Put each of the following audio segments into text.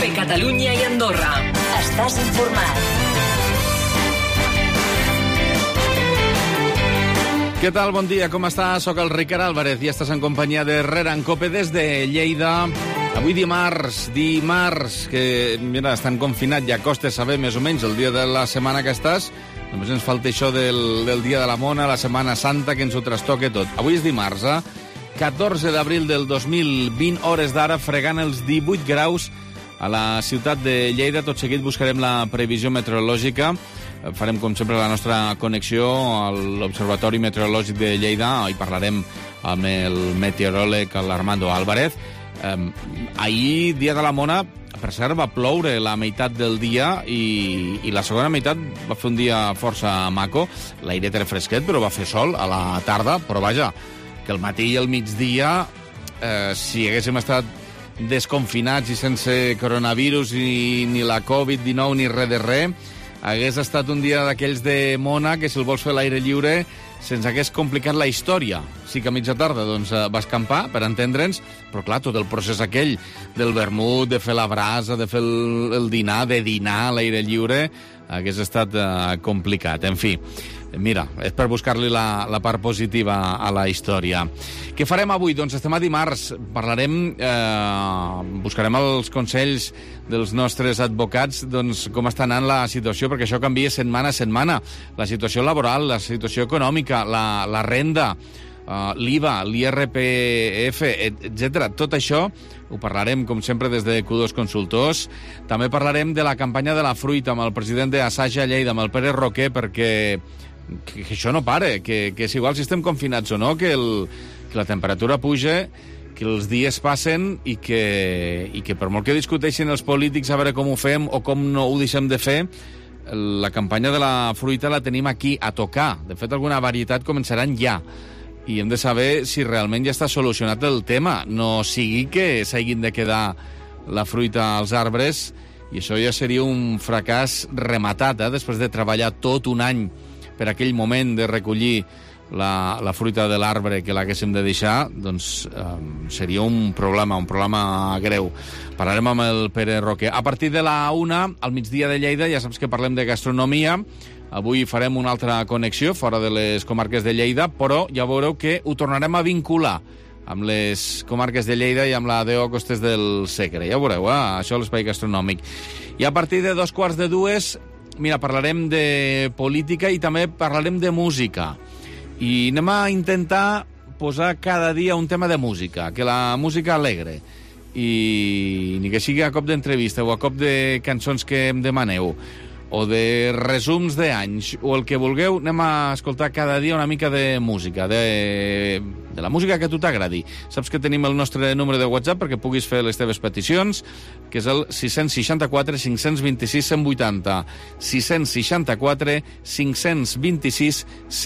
per Catalunya i Andorra. Estàs informat. Què tal? Bon dia, com estàs? Soc el Ricard Álvarez i estàs en companyia de Herrera en Cope des de Lleida. Avui dimarts, que mira, estan confinats, ja costa saber més o menys el dia de la setmana que estàs. Només ens falta això del dia de la Mona, la Setmana Santa, que ens ho trastoca tot. Avui és dimarts, 14 d'abril del 2020, hores d'ara, fregant els 18 graus a la ciutat de Lleida. Tot seguit buscarem la previsió meteorològica. Farem, com sempre, la nostra connexió a l'Observatori Meteorològic de Lleida i parlarem amb el meteoròleg l'Armando Álvarez. Ahir, dia de la Mona, per cert, va ploure la meitat del dia i la segona meitat va fer un dia força maco. L'airet era fresquet, però va fer sol a la tarda. Però vaja, que el matí i el migdia, si haguéssim estat desconfinats i sense coronavirus ni la Covid-19 ni res de res, hagués estat un dia d'aquells de Mona que si el vols fer a l'aire lliure se'ns hagués complicat la història. Sí que a mitja tarda doncs, vas campar, per entendre'ns, però clar, tot el procés aquell del vermut, de fer la brasa, de fer el dinar, de dinar a l'aire lliure, hagués estat complicat. En fi, mira, és per buscar-li la part positiva a la història. Què farem avui? Doncs estem a dimarts. Parlarem, buscarem els consells dels nostres advocats, doncs com està anant la situació, perquè això canvia setmana a setmana. La situació laboral, la situació econòmica, la renda, l'IVA, l'IRPF, etc. Tot això ho parlarem, com sempre, des de Q2 Consultors. També parlarem de la campanya de la fruita amb el president d'Asaja Lleida, amb el Pere Roquer, perquè que això no pare, que és igual si estem confinats o no, que la temperatura puja, que els dies passen i que per molt que discuteixin els polítics a veure com ho fem o com no ho deixem de fer, la campanya de la fruita la tenim aquí a tocar. De fet, alguna varietat començaran ja. I hem de saber si realment ja està solucionat el tema. No sigui que s'hagin de quedar la fruita als arbres i això ja seria un fracàs rematat, després de treballar tot un any per aquell moment de recollir la fruita de l'arbre que l'haguéssim de deixar, doncs seria un problema greu. Parlarem amb el Pere Roquer. A partir de la 1, al migdia de Lleida, ja saps que parlem de gastronomia. Avui farem una altra connexió fora de les comarques de Lleida, però ja veureu que ho tornarem a vincular amb les comarques de Lleida i amb la DO Costes del Segre. Ja ho veureu, això a l'espai gastronòmic. I a partir de 2:45, mira, parlarem de política i també parlarem de música. I anem a intentar posar cada dia un tema de música, que la música alegre. I ni que sigui a cop d'entrevista o a cop de cançons que em demaneu, o de resums d'anys, o el que vulgueu, anem a escoltar cada dia una mica de música, de la música que a tu t'agradi. Saps que tenim el nostre número de WhatsApp perquè puguis fer les teves peticions, que és el 664 526 180. 664 526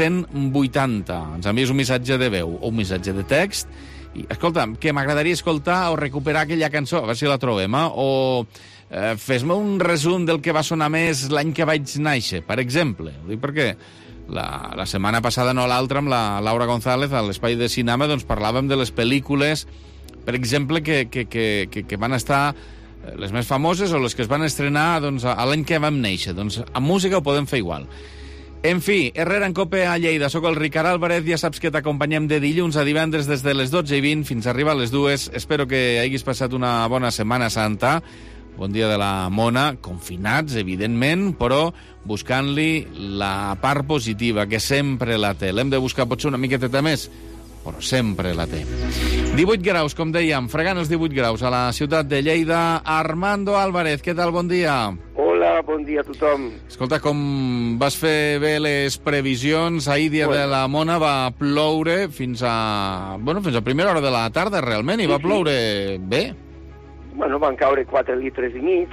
180. Ens envies un missatge de veu o un missatge de text i, escolta, que m'agradaria escoltar o recuperar aquella cançó, a veure si la trobem, o fes-me un resum del que va sonar més l'any que vaig néixer, per exemple. Ho dic perquè la setmana passada, no l'altra, amb la Laura González, a l'espai de cinema, doncs parlàvem de les pel·lícules, per exemple, que van estar les més famoses o les que es van estrenar doncs, a l'any que vam néixer. Doncs amb música ho podem fer igual. En fi, Herrera en Cope a Lleida. Soc el Ricard Álvarez, ja saps que t'acompanyem de dilluns a divendres des de les 12:20 fins a arribar a les 2. Espero que hagis passat una bona Setmana Santa. Bon dia de la Mona, confinats, evidentment, però buscant-li la part positiva, que sempre la té. L'hem de buscar potser una miqueta més, però sempre la té. 18 graus, com dèiem, fregant els 18 graus a la ciutat de Lleida. Armando Álvarez, què tal? Bon dia. Hola, bon dia a tothom. Escolta, com vas fer bé les previsions, ahir dia de la Mona va ploure fins a primera hora de la tarda, realment, i va ploure bé. Bueno, van caure 4 litres i mig.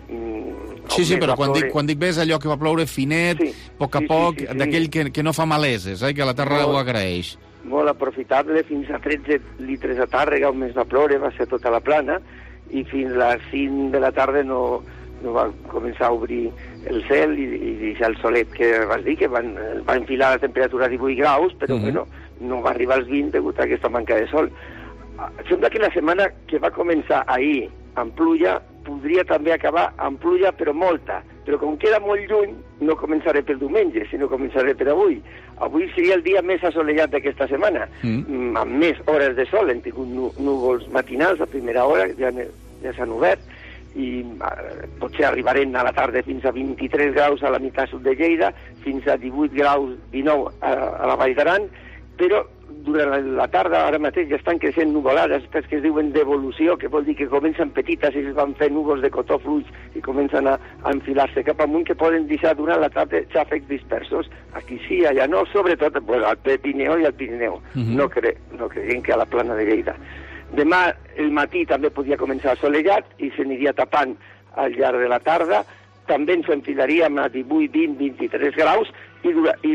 Sí, però quan dic bé és allò que va ploure finet, a poc, d'aquell que no fa maleses, que la terra ho agraeix. Molt aprofitable, fins a 13 litres a Tàrrega, on més va ploure, va ser tota la plana, i fins a les 5 de la tarda no va començar a obrir el cel i deixar el solet que vas dir, que va enfilar la temperatura a 18 graus, però no va arribar als 20 degut a aquesta manca de sol. Sembla que la setmana que va començar ahir amb pluja podria també acabar amb pluja, però molta. Però com queda molt lluny, no començaré pel diumenge, sinó començaré per avui. Avui seria el dia més assolellat d'aquesta setmana, amb més hores de sol. Hem tingut núvols matinals a primera hora, ja s'han obert, i potser arribarem a la tarda fins a 23 graus a la meitat sud de Lleida, fins a 18 graus, 19 a la Vall d'Aran, però durant la tarda ara mateix ja estan creixent nuvolades, que es diuen d'evolució, que vol dir que comencen petites i es van fer núvols de cotó fluix i comencen a enfilar-se cap amunt, que poden deixar durant la tarda xàfecs dispersos. Aquí sí, allà no, sobretot al Pirineu i al Pirineu. No creiem que a la plana de Lleida. Demà el matí també podia començar assolellat i s'aniria tapant al llarg de la tarda. També ens enfilaríem a 18, 20, 23 graus i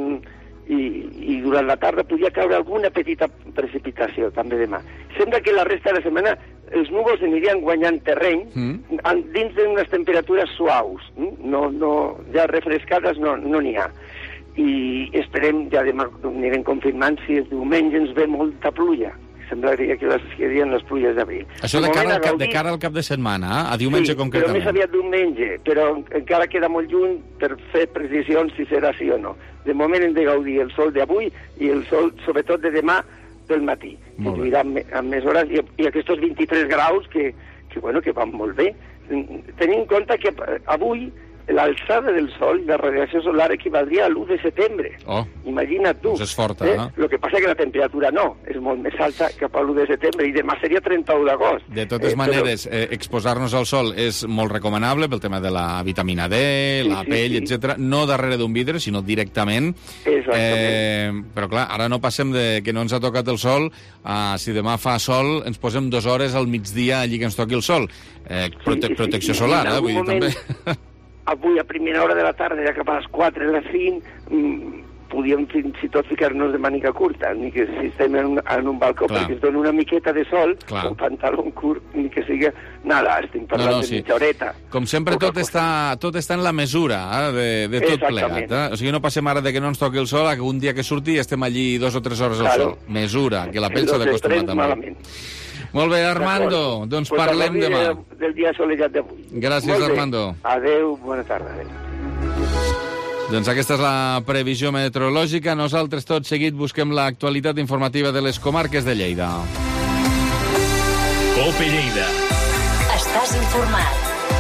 durant la tarda podia caure alguna petita precipitació també demà. Sembla que la resta de la setmana els núvols anirien guanyant terreny dins d'unes temperatures suaus. Ja refrescades no n'hi ha. I esperem, ja demà anirem confirmant si el diumenge ens ve molta pluja. Semblaria que serien les pluges d'abril. Això de cara al cap de setmana, a diumenge concretament. Sí, però més aviat diumenge, però encara queda molt lluny per fer precisions si serà sí o no. De moment hem de gaudir el sol d'avui i el sol, sobretot de demà, del matí. Que lluirà amb més hores i aquests 23 graus que van molt bé. Tenim en compte que avui l'alçada del sol i la radiació solar equivaldria a l'1 de setembre. Imagina't tu. És forta, eh? El que passa que la temperatura no, és molt més alta cap a l'1 de setembre i demà seria 31 d'agost. De totes maneres, exposar-nos al sol és molt recomanable pel tema de la vitamina D, la pell, etc. No darrere d'un vidre, sinó directament. Exactament. Però clar, ara no passem de que no ens ha tocat el sol si demà fa sol ens posem 2 hores al migdia allí que ens toqui el sol. Protecció solar, vull dir, també. Avui, a primera hora de la tarda, ja cap a les 4 de les 5, podíem fins i tot ficar-nos de màniga curta, ni que si estem en un balcó, perquè es dona una miqueta de sol, un pantaló curt, ni que sigui nada, estem parlant de mitja horeta. Com sempre, tot està en la mesura de tot plegat. O sigui, no passem ara de que no ens toqui el sol a que un dia que surti estem allí 2 o 3 hores al sol. Mesura, que la pell s'ha d'acostumar també. Molt bé, Armando, doncs parlem demà. Del dia assolellat d'avui. Gràcies, Armando. Adéu, bona tarda. Doncs aquesta és la previsió meteorològica. Nosaltres tot seguit busquem l'actualitat informativa de les comarques de Lleida. COPE Lleida. Estàs informat.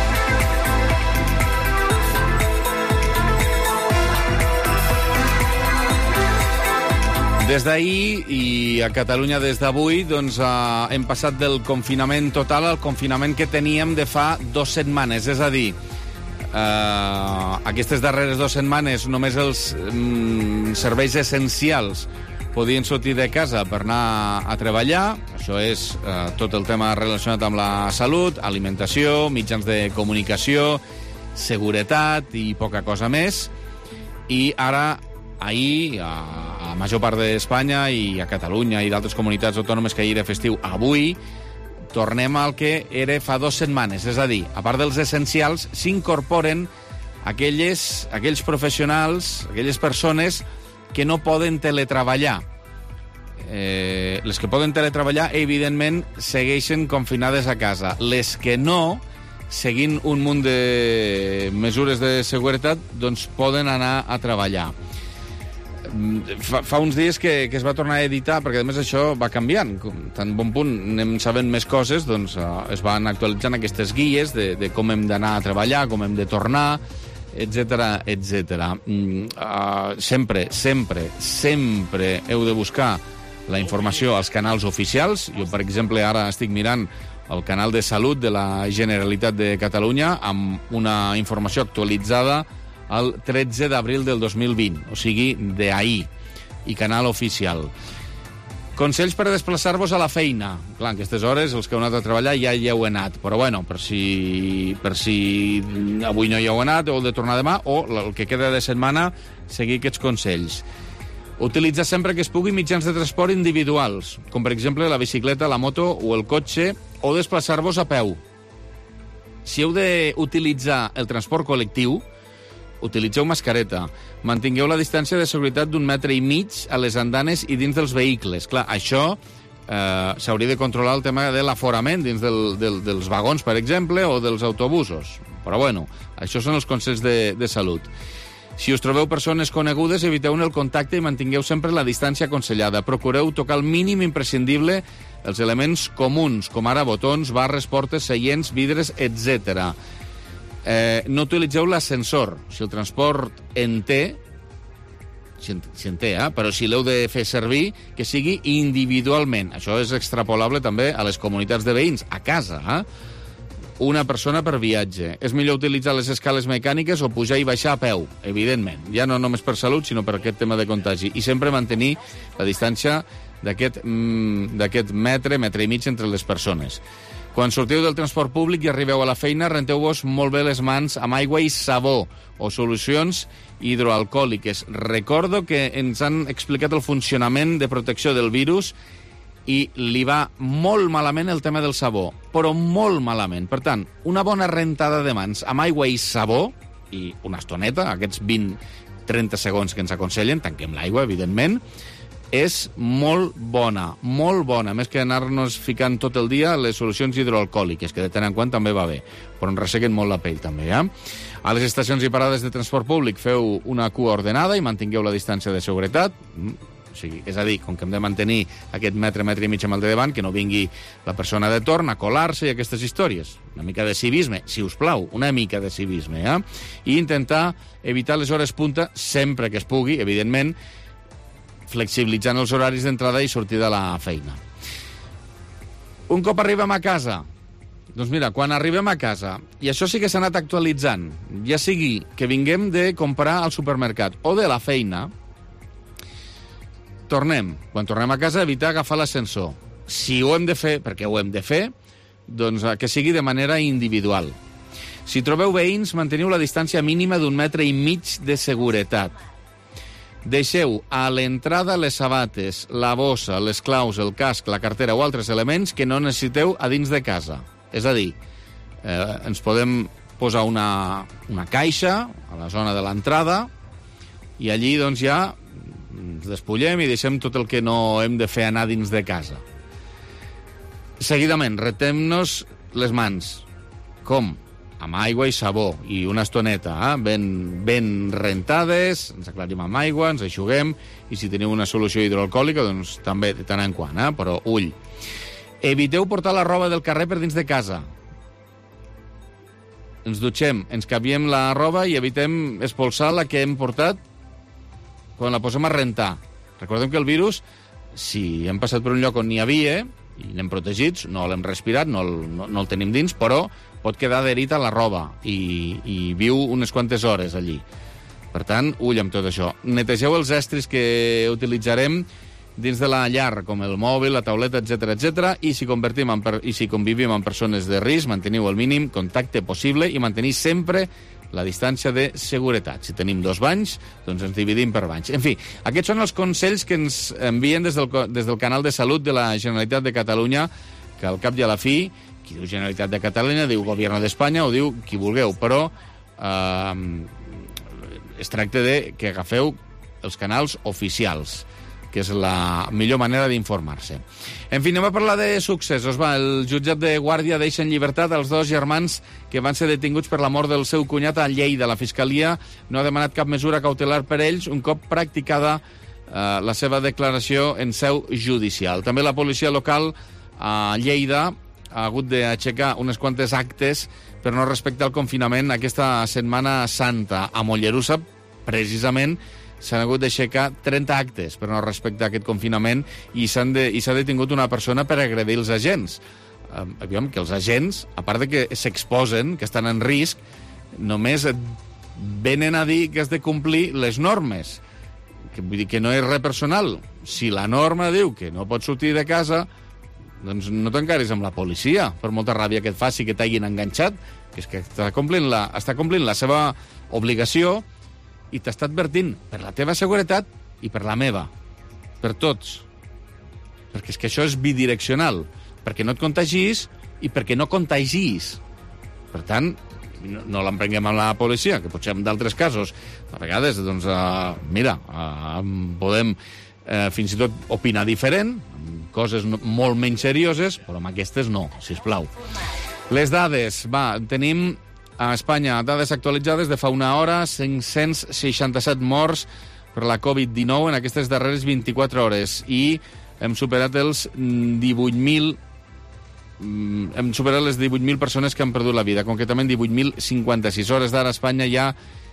Des d'ahir i a Catalunya des d'avui doncs, hem passat del confinament total al confinament que teníem de fa 2 setmanes. És a dir, aquestes darreres 2 setmanes només els serveis essencials podien sortir de casa per anar a treballar. Això és tot el tema relacionat amb la salut, alimentació, mitjans de comunicació, seguretat i poca cosa més. I ara, ahir, a la major part d'Espanya i a Catalunya i d'altres comunitats autònomes que ahir era festiu, avui tornem al que era fa 2 setmanes. És a dir, a part dels essencials, s'incorporen aquells professionals, aquelles persones que no poden teletreballar. Les que poden teletreballar, evidentment, segueixen confinades a casa. Les que no, seguint un munt de mesures de seguretat, doncs poden anar a treballar. Fa uns dies que es va tornar a editar, perquè a més això va canviant. Tan bon punt anem sabent més coses, doncs es van actualitzant aquestes guies de com hem d'anar a treballar, com hem de tornar, etc etc. Sempre heu de buscar la informació als canals oficials. Jo, per exemple, ara estic mirant el canal de Salut de la Generalitat de Catalunya amb una informació actualitzada el 13 d'abril del 2020, o sigui, d'ahir, i canal oficial. Consells per desplaçar-vos a la feina. Clar, en aquestes hores, els que heu anat a treballar ja hi heu anat, però bueno, per si avui no hi heu anat, heu de tornar demà, o el que queda de setmana, seguir aquests consells. Utilitzar sempre que es pugui mitjans de transport individuals, com per exemple la bicicleta, la moto o el cotxe, o desplaçar-vos a peu. Si heu d'utilitzar el transport col·lectiu, utilitzeu mascareta, mantingueu la distància de seguretat d'1,5 metres a les andanes i dins dels vehicles. Clar, això s'hauria de controlar el tema de l'aforament dins dels vagons, per exemple, o dels autobusos. Però bueno, això són els consells de salut. Si us trobeu persones conegudes, eviteu-ne el contacte i mantingueu sempre la distància aconsellada. Procureu tocar el mínim imprescindible els elements comuns, com ara botons, barres, portes, seients, vidres, etc. No utilitzeu l'ascensor. Si el transport en té, però si l'heu de fer servir, que sigui individualment. Això és extrapolable també a les comunitats de veïns, a casa, una persona per viatge. És millor utilitzar les escales mecàniques o pujar i baixar a peu, evidentment. Ja no només per salut, sinó per aquest tema de contagi. I sempre mantenir la distància d'aquest metre i mig entre les persones. Quan sortiu del transport públic i arribeu a la feina, renteu-vos molt bé les mans amb aigua i sabó o solucions hidroalcohòliques. Recordo que ens han explicat el funcionament de protecció del virus i li va molt malament el tema del sabó, però molt malament. Per tant, una bona rentada de mans amb aigua i sabó, i una estoneta, aquests 20-30 segons que ens aconsellen, tanquem l'aigua, evidentment, és molt bona, més que anar-nos ficant tot el dia les solucions hidroalcohòliques, que de tant en quant també va bé, però ens ressequen molt la pell també, A les estacions i parades de transport públic feu una cua ordenada i mantingueu la distància de seguretat, o sigui, és a dir, com que hem de mantenir aquest metre i mig amb el de davant, que no vingui la persona de torn a colar-se i aquestes històries. Una mica de civisme, si us plau, una mica de civisme, I intentar evitar les hores punta sempre que es pugui, evidentment, flexibilitzant els horaris d'entrada i sortida a la feina. Un cop arribem a casa, doncs mira, quan arribem a casa, i això sí que s'ha anat actualitzant, ja sigui que vinguem de comprar al supermercat o de la feina, quan tornem a casa, evitar agafar l'ascensor. Si ho hem de fer, perquè ho hem de fer, doncs que sigui de manera individual. Si trobeu veïns, manteniu la distància mínima d'1,5 metres de seguretat. Deixeu a l'entrada les sabates, la bossa, les claus, el casc, la cartera o altres elements que no necessiteu a dins de casa. És a dir, ens podem posar una caixa a la zona de l'entrada i allí doncs ja ens despullem i deixem tot el que no hem de fer anar dins de casa. Seguidament, retem-nos les mans. Com? Amb aigua i sabó i una estoneta, ben rentades, ens aclarim amb aigua, ens aixuguem, i si teniu una solució hidroalcohòlica, doncs també de tant en quant, però ull. Eviteu portar la roba del carrer per dins de casa. Ens dutxem, ens canviem la roba i evitem expulsar la que hem portat quan la posem a rentar. Recordem que el virus, si hem passat per un lloc on n'hi havia i n'hem protegits, no l'hem respirat, no el tenim dins, però pot quedar adherit a la roba i viu unes quantes hores allí. Per tant, ull amb tot això. Netegeu els estris que utilitzarem dins de la llar, com el mòbil, la tauleta, etc. I si convivim amb persones de risc, manteniu el mínim contacte possible i mantenir sempre la distància de seguretat. Si tenim 2 banys, doncs ens dividim per banys. En fi, aquests són els consells que ens envien des del canal de salut de la Generalitat de Catalunya, que al cap i a la fi, qui diu Generalitat de Catalunya, diu Gobierno d'Espanya o diu qui vulgueu, però es tracta de que agafeu els canals oficials, que és la millor manera d'informar-se. En fi, anem a parlar de successos. El jutjat de Guàrdia deixa en llibertat els 2 germans que van ser detinguts per la mort del seu cunyat a Lleida. La Fiscalia no ha demanat cap mesura cautelar per ells un cop practicada la seva declaració en seu judicial. També la policia local a Lleida ha hagut d'aixecar unes quantes actes per no respectar el confinament aquesta Setmana Santa. A Mollerussa, precisament, s'han hagut d'aixecar 30 actes per no respectar aquest confinament i s'ha detingut una persona per agredir els agents. Aviam, que els agents, a part de que s'exposen, que estan en risc, només venen a dir que has de complir les normes. Vull dir que no és res personal. Si la norma diu que no pots sortir de casa, doncs no t'encaris amb la policia, per molta ràbia que et faci que t'hagin enganxat, que és que està complint la seva obligació i t'està advertint per la teva seguretat i per la meva, per tots. Perquè és que això és bidireccional, perquè no et contagis i perquè no contagis. Per tant, no l'emprenguem amb la policia, que potser en d'altres casos, a vegades, doncs, podem fins i tot opinar diferent, coses molt menys serioses, però amb aquestes no, sisplau. Les dades, tenim a Espanya dades actualitzades de fa una hora, 567 morts per la Covid-19 en aquestes darreres 24 hores i hem superat les 18.000 persones que han perdut la vida, concretament 18.056 hores d'ara. A Espanya hi ha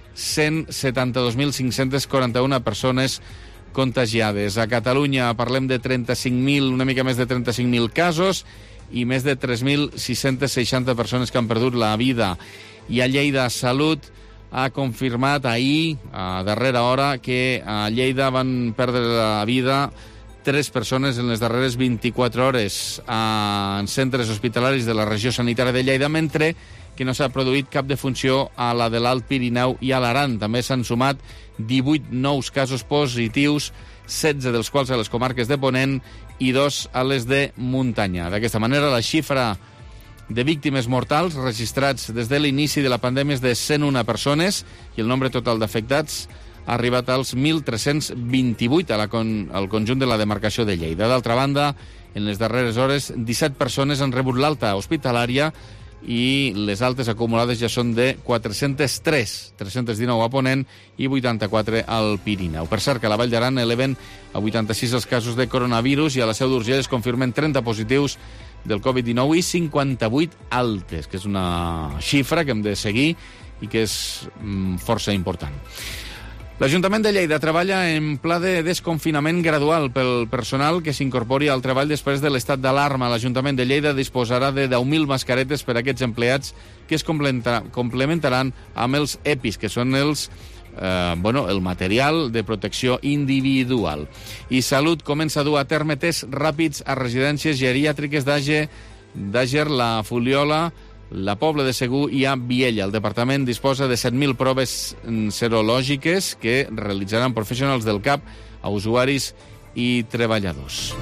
172.541 persones contagiades. A Catalunya parlem de 35.000, una mica més de 35.000 casos i més de 3.660 persones que han perdut la vida. I a Lleida Salut ha confirmat ahir, a darrera hora, que a Lleida van perdre la vida 3 persones en les darreres 24 hores en centres hospitalaris de la regió sanitària de Lleida, mentre que no s'ha produït cap defunció a la de l'Alt Pirineu i a l'Aran. També s'han sumat 18 nous casos positius, 16 dels quals a les comarques de Ponent i 2 a les de muntanya. D'aquesta manera, la xifra de víctimes mortals registrats des de l'inici de la pandèmia és de 101 persones i el nombre total d'afectats ha arribat als 1.328 al conjunt de la demarcació de Lleida. D'altra banda, en les darreres hores, 17 persones han rebut l'alta hospitalària i les altes acumulades ja són de 403, 319 a Ponent i 84 al Pirineu. Per cert, que a la Vall d'Aran eleven a 86 els casos de coronavirus i a la Seu d'Urgell es confirmen 30 positius del Covid-19 i 58 altes, que és una xifra que hem de seguir i que és força important. L'Ajuntament de Lleida treballa en pla de desconfinament gradual pel personal que s'incorpori al treball després de l'estat d'alarma. L'Ajuntament de Lleida disposarà de 10.000 mascaretes per a aquests empleats que es complementaran amb els EPIs, que són el material de protecció individual. I Salut comença a dur a terme tests ràpids a residències geriàtriques d'Àger, la Fuliola, la Pobla de Segur i a Viella. El departament disposa de 7.000 proves serològiques que realitzaran professionals del CAP a usuaris i treballadors.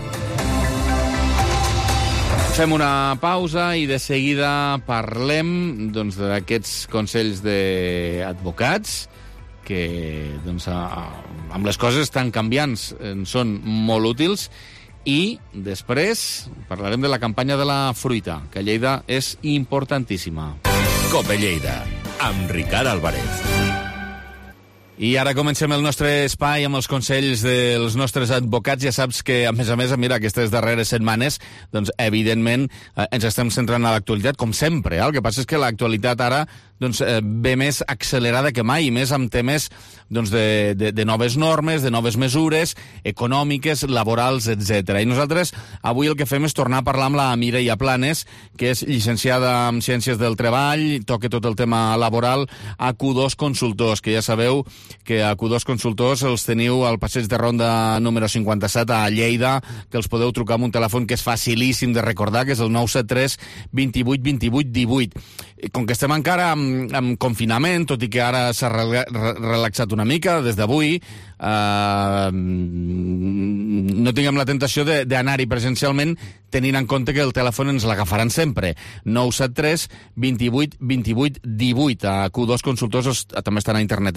Fem una pausa i de seguida parlem d'aquests consells d'advocats que amb les coses tan canviants són molt útils. I després parlarem de la campanya de la fruita, que a Lleida és importantíssima. Cope Lleida, amb Ricard Álvarez. I ara comencem el nostre espai amb els consells dels nostres advocats. Ja saps que, a més, mira, aquestes darreres setmanes, doncs, evidentment, ens estem centrant a l'actualitat, com sempre. El que passa és que l'actualitat ara ve més accelerada que mai, més amb temes de noves normes, de noves mesures econòmiques, laborals, etc. I nosaltres avui el que fem és tornar a parlar amb la Mireia Planes, que és llicenciada en Ciències del Treball, toca tot el tema laboral a Q2 Consultors, que ja sabeu que a Q2 Consultors els teniu al passeig de Ronda número 57 a Lleida, que els podeu trucar amb un telèfon que és facilíssim de recordar, que és el 973 28 28 18. Com que estem encara en confinament, tot i que ara s'ha relaxat una mica des d'avui, no tinguem la tentació d'anar-hi presencialment, tenint en compte que el telèfon ens l'agafaran sempre. 973 28 28 18. A Q2 Consultors també estan a internet,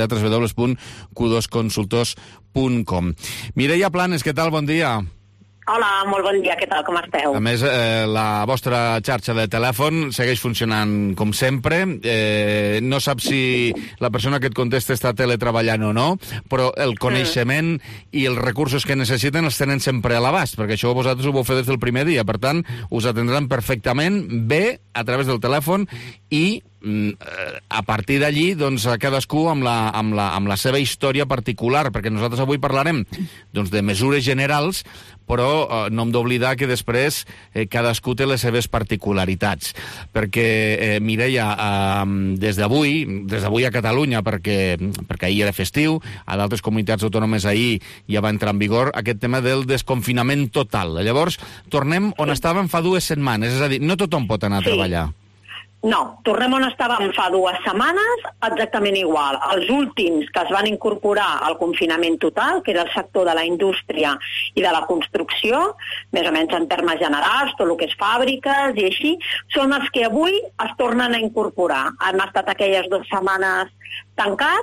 www.q2consultors.com. Mireia Planes, què tal? Bon dia. Hola, molt bon dia, què tal, com esteu? A més, la vostra xarxa de telèfon segueix funcionant com sempre. No sap si la persona que et contesta està teletreballant o no, però el coneixement i els recursos que necessiten els tenen sempre a l'abast, perquè això vosaltres ho vau fer des del primer dia. Per tant, us atendran perfectament bé a través del telèfon i a partir d'allí, doncs, cadascú amb la seva història particular, perquè nosaltres avui parlarem de mesures generals, però no hem d'oblidar que després cadascú té les seves particularitats. Perquè, Mireia, des d'avui a Catalunya, perquè ahir era festiu, a d'altres comunitats autònomes ahir ja va entrar en vigor aquest tema del desconfinament total. Llavors, tornem on estàvem fa 2 setmanes, és a dir, no tothom pot anar a treballar. No, tornem on estàvem fa 2 setmanes, exactament igual. Els últims que es van incorporar al confinament total, que era el sector de la indústria i de la construcció, més o menys en termes generals, tot el que és fàbriques i així, són els que avui es tornen a incorporar. Han estat aquelles 2 setmanes tancats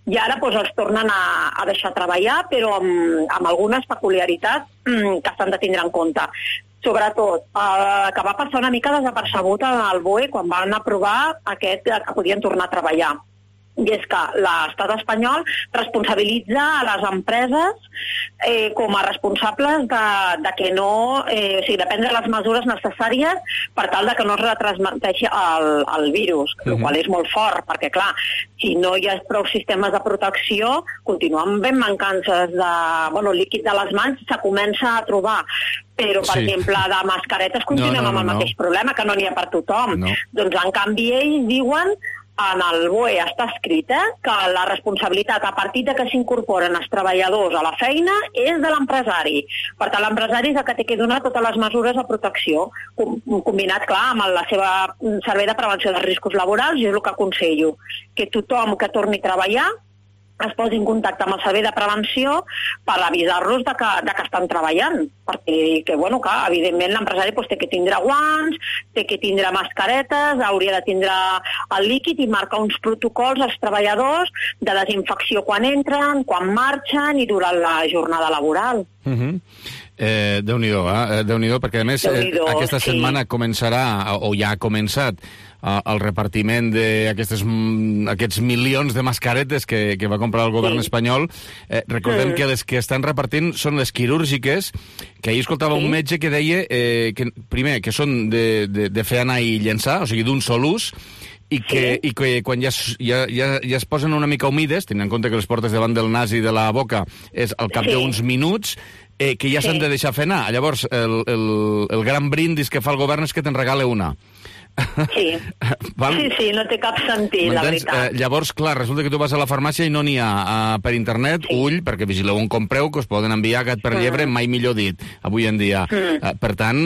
i ara doncs, els tornen a deixar treballar, però amb algunes peculiaritats que s'han de tindre en compte. Sobretot, que va passar una mica desapercebut al BOE quan van aprovar aquest que podien tornar a treballar. I és que l'estat espanyol responsabilitza a les empreses com a responsables de que no... o sigui, de prendre les mesures necessàries per tal de que no es retransmeteixi el virus, el qual és molt fort, perquè, clar, si no hi ha prou sistemes de protecció, continuen ben mancances de líquid de les mans, se comença a trobar. Però, per exemple, de mascaretes continuem amb el mateix problema, que no n'hi ha per tothom. Doncs, en canvi, ells diuen... En el BOE està escrit que la responsabilitat a partir de que s'incorporen els treballadors a la feina és de l'empresari. Per tant, l'empresari és el que té que donar totes les mesures de protecció, combinat, clar, amb la seva servei de prevenció de riscos laborals, i és el que aconsello, que tothom que torni a treballar es posi en contacte amb el servei de prevenció per avisar-los de que estan treballant. Perquè, clar, evidentment l'empresari té que tindre guants, té que tindre mascaretes, hauria de tindre el líquid i marcar uns protocols als treballadors de desinfecció quan entren, quan marxen i durant la jornada laboral. Déu-n'hi-do, Déu-n'hi-do, perquè a més aquesta setmana començarà, o ja ha començat, el repartiment d'aquests milions de mascaretes que va comprar el govern espanyol. Recordem que les que estan repartint són les quirúrgiques, que ahir escoltava un metge que deia que, primer, que són de fer anar i llençar, o sigui, d'un sol ús, i que quan ja es posen una mica humides, tenint en compte que les portes davant del nas i de la boca és al cap d'uns minuts, que ja s'han de deixar fer anar. Llavors, el gran brindis que fa el govern és que te'n regala una. Sí, no té cap sentit, la veritat. Llavors, clar, resulta que tu vas a la farmàcia i no n'hi ha per internet, ull, perquè vigileu on compreu, que us poden enviar gat per llebre, mai millor dit, avui en dia. Per tant,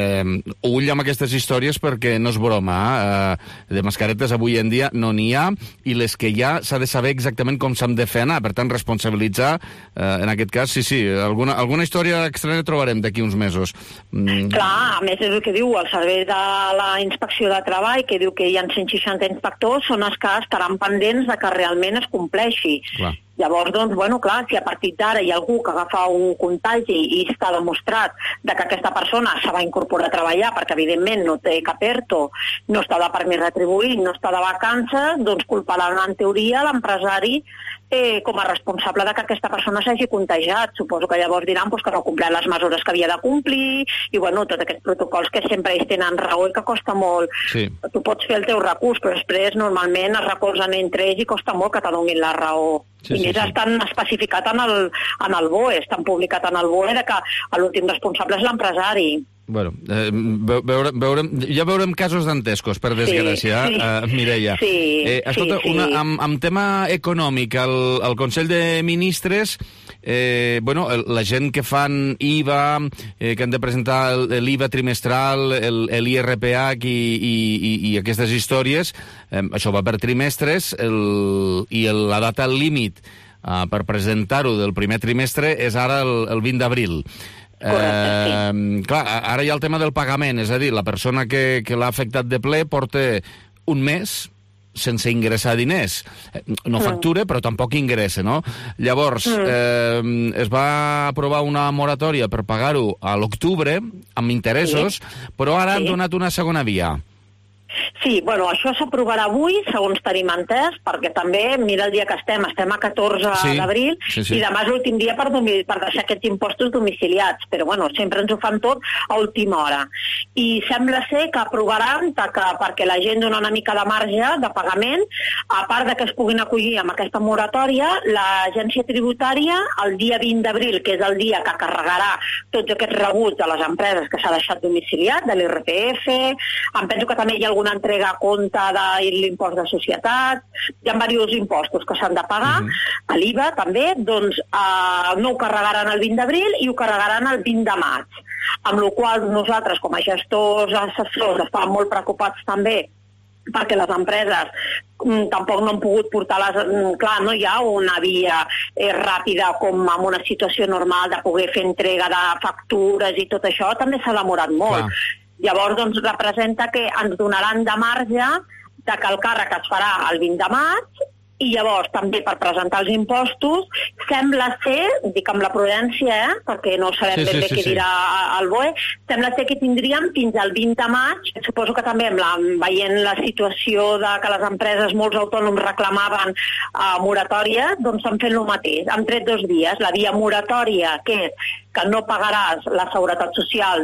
ull amb aquestes històries perquè no és broma. De mascaretes avui en dia no n'hi ha, i les que hi ha s'ha de saber exactament com s'han de fer anar. Per tant, responsabilitzar, en aquest cas, sí, alguna història estranya trobarem d'aquí uns mesos. Clar, a més és el que diu el servei de la inspecció de treball, que diu que hi ha 160 inspectors, són els que estaran pendents de que realment es compleixi. Clar. Llavors, doncs, clar, si a partir d'ara hi ha algú que agafa un contagi i està demostrat que aquesta persona se va incorporar a treballar perquè, evidentment, no té cap ERTO, no està de permís retribuït, no està de vacances, doncs culparan, en teoria, l'empresari com a responsable de que aquesta persona s'hagi contagiat. Suposo que llavors diran que no ha complert les mesures que havia de complir i, tots aquests protocols que sempre ells tenen raó i que costa molt. Sí. Tu pots fer el teu recurs, però després normalment es recolzen entre ells i costa molt que te donin la raó. I més estan especificat en el BOE, estan publicat en el BOE que l'últim responsable és l'empresari. Bueno, ja veurem casos dantescos, per desgràcia, Mireia. Escolta, amb tema econòmic, el Consell de Ministres, la gent que fan IVA, que han de presentar l'IVA trimestral, l'IRPH i aquestes històries, això va per trimestres, i la data límit per presentar-ho del primer trimestre és ara el 20 d'abril. Clar, ara hi ha el tema del pagament, és a dir, la persona que l'ha afectat de ple porta un mes sense ingressar diners. No factura, però tampoc ingressa, no? Llavors, es va aprovar una moratòria per pagar-ho a l'octubre, amb interessos, però ara han donat una segona via. Sí, això s'aprovarà avui, segons tenim entès, perquè també, mira el dia que estem a 14 d'abril, i demà és l'últim dia per deixar aquests impostos domiciliats, però sempre ens ho fan tot a última hora. I sembla ser que aprovaran perquè la gent dona una mica de marge de pagament, a part de que es puguin acollir amb aquesta moratòria, l'agència tributària, el dia 20 d'abril, que és el dia que carregarà tots aquests rebuts de les empreses que s'ha deixat domiciliat, de l'IRPF, em penso que també hi ha alguna entrega a compte de l'impost de societat, hi ha diversos impostos que s'han de pagar, a l'IVA també, doncs no ho carregaran el 20 d'abril i ho carregaran el 20 de maig. Amb la qual cosa nosaltres, com a gestors, assessors, estàvem molt preocupats també perquè les empreses tampoc no han pogut portar Clar, no hi ha una via ràpida com en una situació normal de poder fer entrega de factures i tot això, també s'ha demorat molt. Llavors, doncs, representa que ens donaran de marge de que el càrrec es farà el 20 de maig I llavors, també per presentar els impostos, sembla ser, dic amb la prudència, perquè no sabem ben bé què dirà el BOE, sembla ser que tindríem fins al 20 de maig. Suposo que també veient la situació de que les empreses, molts autònoms reclamaven moratòria, doncs s'han fet el mateix. Han tret 2 dies. La via moratòria, que és que no pagaràs la seguretat social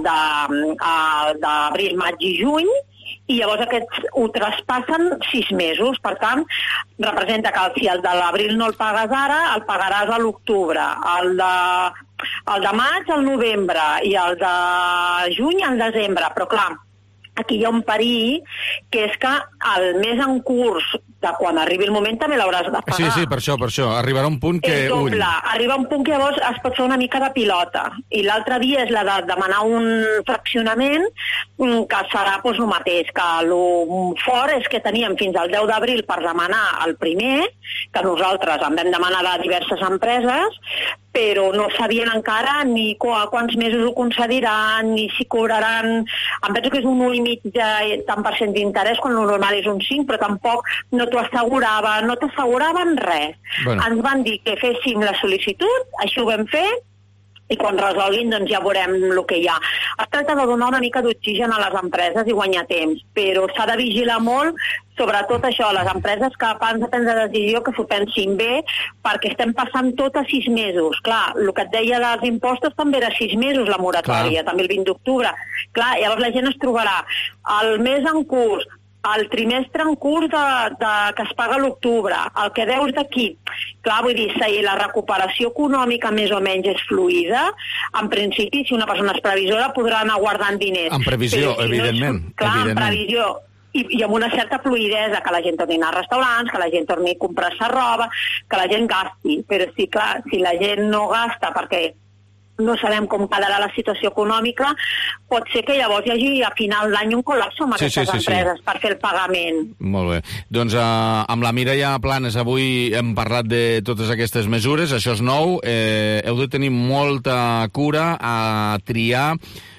d'abril, maig i juny, i llavors aquests ho traspassen 6 mesos. Per tant, representa que si el de l'abril no el pagues ara, el pagaràs a l'octubre, el de maig al novembre i el de juny al desembre. Però clar, aquí hi ha un perill, que és que el mes en curs de quan arribi el moment també l'hauràs de pagar. Sí, per això. Arribarà un punt que... És doble. Arriba un punt que llavors es pot fer una mica de pilota. I l'altre dia és la de demanar un fraccionament que serà el mateix, que el fort és que teníem fins al 10 d'abril per demanar el primer, que nosaltres en vam demanar de diverses empreses, però no sabien encara ni quants mesos ho concediran, ni si cobraran... Em penso que és un 1,5% tant per cent d'interès, quan el normal és un 5%, però tampoc no t'asseguraven res. Bueno. Ens van dir que féssim la sol·licitud, això ho vam fer, i quan resolguin doncs ja veurem el que hi ha. Es tracta de donar una mica d'oxigen a les empreses i guanyar temps, però s'ha de vigilar molt, sobretot això, les empreses que abans de prendre decisió que s'ho pensin bé, perquè estem passant tot a 6 mesos. Clar, el que et deia dels impostos també era 6 mesos la moratòria, també el 20 d'octubre. Clar, llavors la gent es trobarà el mes en curs, el trimestre en curs que es paga a l'octubre, el que deus d'aquí. Clar, vull dir, si la recuperació econòmica més o menys és fluida, en principi, si una persona és previsora, podrà anar guardant diners. En previsió, si evidentment. No, clar, en previsió. I amb una certa fluïdesa, que la gent torni a anar a restaurants, que la gent torni a comprar-se roba, que la gent gasti. Però sí, clar, si la gent no gasta perquè no sabem com quedarà la situació econòmica, pot ser que llavors hi hagi a final d'any un col·lapse amb aquestes empreses per fer el pagament. Molt bé. Doncs amb la Mireia Planes avui hem parlat de totes aquestes mesures, això és nou, heu de tenir molta cura a triar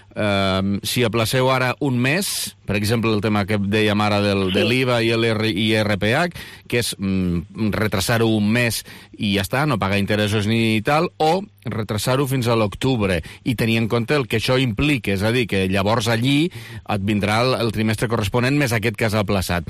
si aplaceu ara un mes, per exemple, el tema que dèiem ara de l'IVA i l'IRPH, que és retrasar-ho un mes i ja està, no pagar interessos ni tal, o retrasar-ho fins a l'octubre i tenir en compte el que això implica, és a dir, que llavors allí et vindrà el trimestre corresponent més aquest que has aplaçat.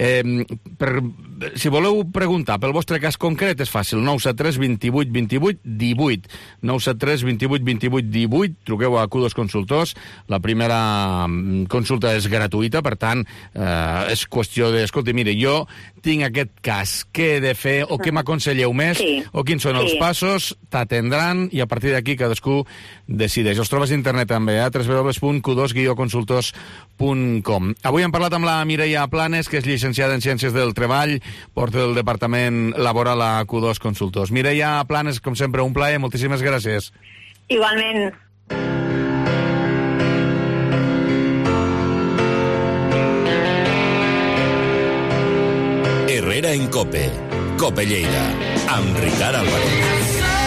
Si voleu preguntar pel vostre cas concret, és fàcil, 973 28 28 18, 973 28 28 18, truqueu a Q2 Consultors, la primera consulta és gratuïta, per tant, és qüestió de, escolta, mire, jo tinc aquest cas, què he de fer, o què m'aconselleu més, o quins són els passos, t'atendran, i a partir d'aquí cadascú decideix. Els trobes a internet també, a www.q2-consultors.com. Avui hem parlat amb la Mireia Planes, que és llicenciada en Ciències del Treball, porta del Departament Laboral a Q2 Consultors. Mireia Planes, com sempre, un plaer, moltíssimes gràcies. Igualment. Herrera en COPE. COPE Lleida. Amb Ricard Álvarez.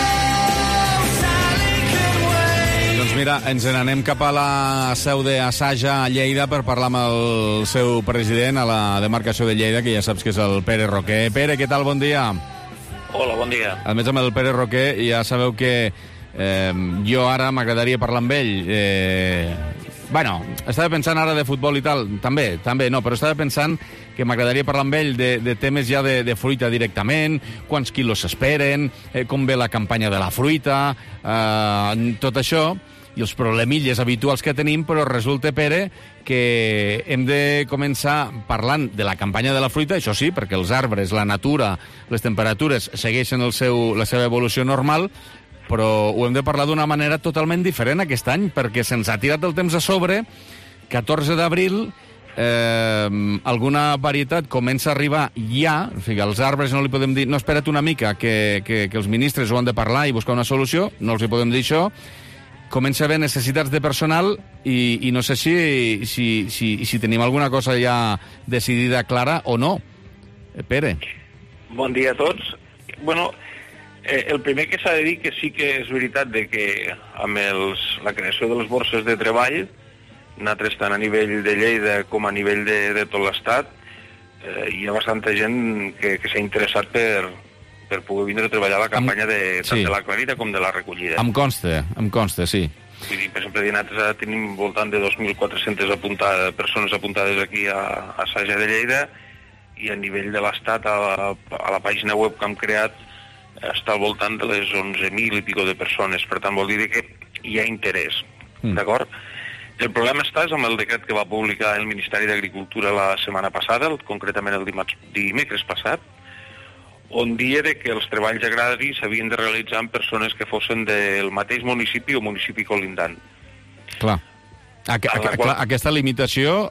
Doncs mira, ens n'anem cap a la seu d'Asaja a Lleida per parlar amb el seu president a la demarcació de Lleida, que ja saps que és el Pere Roquer. Pere, què tal? Bon dia. Hola, bon dia. A més, amb el Pere Roquer ja sabeu que jo ara m'agradaria parlar amb ell. Bueno, estava pensant ara de futbol i tal, també, no, però estava pensant que m'agradaria parlar amb ell de temes ja de fruita directament, quants quilos s'esperen, com ve la campanya de la fruita, tot això, i els problemilles habituals que tenim, però resulta, Pere, que hem de començar parlant de la campanya de la fruita, això sí, perquè els arbres, la natura, les temperatures segueixen la seva evolució normal, però ho hem de parlar d'una manera totalment diferent aquest any, perquè se'ns ha tirat el temps a sobre. 14 d'abril, alguna varietat comença a arribar ja, o sigui, als arbres no li podem dir, no, espera't una mica, que els ministres ho han de parlar i buscar una solució, no els hi podem dir això, comença a haver necessitats de personal i no sé si tenim alguna cosa ja decidida, clara o no. Pere. Bon dia a tots. Bueno, el primer que s'ha de dir que sí que és veritat de que amb la creació de les borses de treball, nosaltres tant a nivell de Lleida com a nivell de tot l'Estat, hi ha bastanta gent que s'ha interessat per poder vindre a treballar a la campanya tant de la Clarida com de la recollida. Em consta, sí. Vull dir, per exemple, nosaltres tenim voltant de 2.400 persones apuntades aquí a Saja de Lleida, i a nivell de l'Estat, a la pàgina web que hem creat, està al voltant de les 11.000 i pico de persones. Per tant, vol dir que hi ha interès, d'acord? El problema està amb el decret que va publicar el Ministeri d'Agricultura la setmana passada, concretament el dimecres passat, on dia que els treballs agraris s'havien de realitzar amb persones que fossin del mateix municipi o municipi colindant. Clar. Aquesta limitació,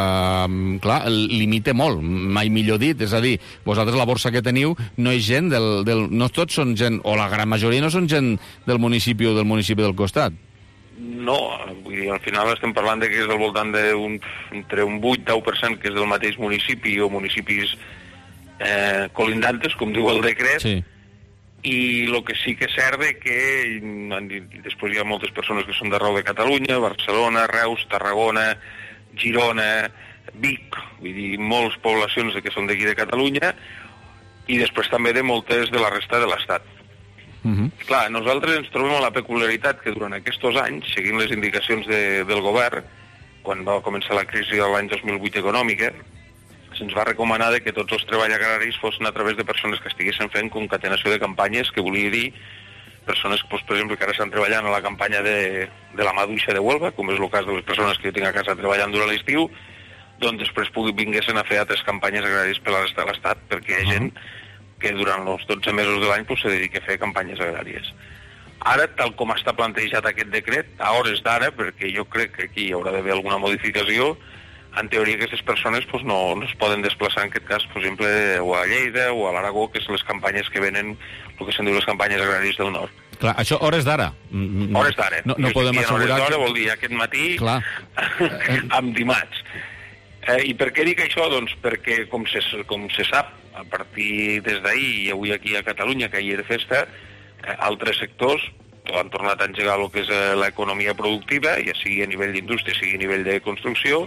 limita molt, mai millor dit. És a dir, vosaltres la borsa que teniu no és gent no tots són gent, o la gran majoria no són gent del municipi o del municipi del costat. No, vull dir, al final estem parlant que és al voltant entre un 8-10% que és del mateix municipi o municipis colindantes, com diu el decret, sí. I el que sí que és cert que després hi ha moltes persones que són d'arreu de Catalunya, Barcelona, Reus, Tarragona, Girona, Vic, vull dir, moltes poblacions que són d'aquí de Catalunya, i després també de moltes de la resta de l'Estat. Clar, nosaltres ens trobem a la peculiaritat que durant aquests anys, seguint les indicacions del govern, quan va començar la crisi de l'any 2008 econòmica, se'ns va recomanar que tots els treballs agraris fossin a través de persones que estiguessin fent concatenació de campanyes, que volia dir persones, per exemple, que ara estan treballant a la campanya de la Maduixa de Huelva, com és el cas de les persones que jo tinc a casa treballant durant l'estiu, doncs després vinguessin a fer altres campanyes agraris per la resta de l'Estat, perquè hi ha gent que durant els 12 mesos de l'any se dedica a fer campanyes agràries. Ara, tal com està plantejat aquest decret, a hores d'ara, perquè jo crec que aquí hi haurà d'haver alguna modificació, en teoria aquestes persones no es poden desplaçar, en aquest cas, per exemple, o a Lleida o a l'Aragó, que són les campanyes que venen, el que se'n diu les campanyes agràries del nord. Clar, això hores d'ara. Hores d'ara. No podem assegurar que... vol dir aquest matí amb dimarts. I per què dic això? Doncs perquè, com se sap, a partir des d'ahir i avui aquí a Catalunya, que ahir era festa, altres sectors han tornat a engegar el que és l'economia productiva, ja sigui a nivell d'indústria, sigui a nivell de construcció,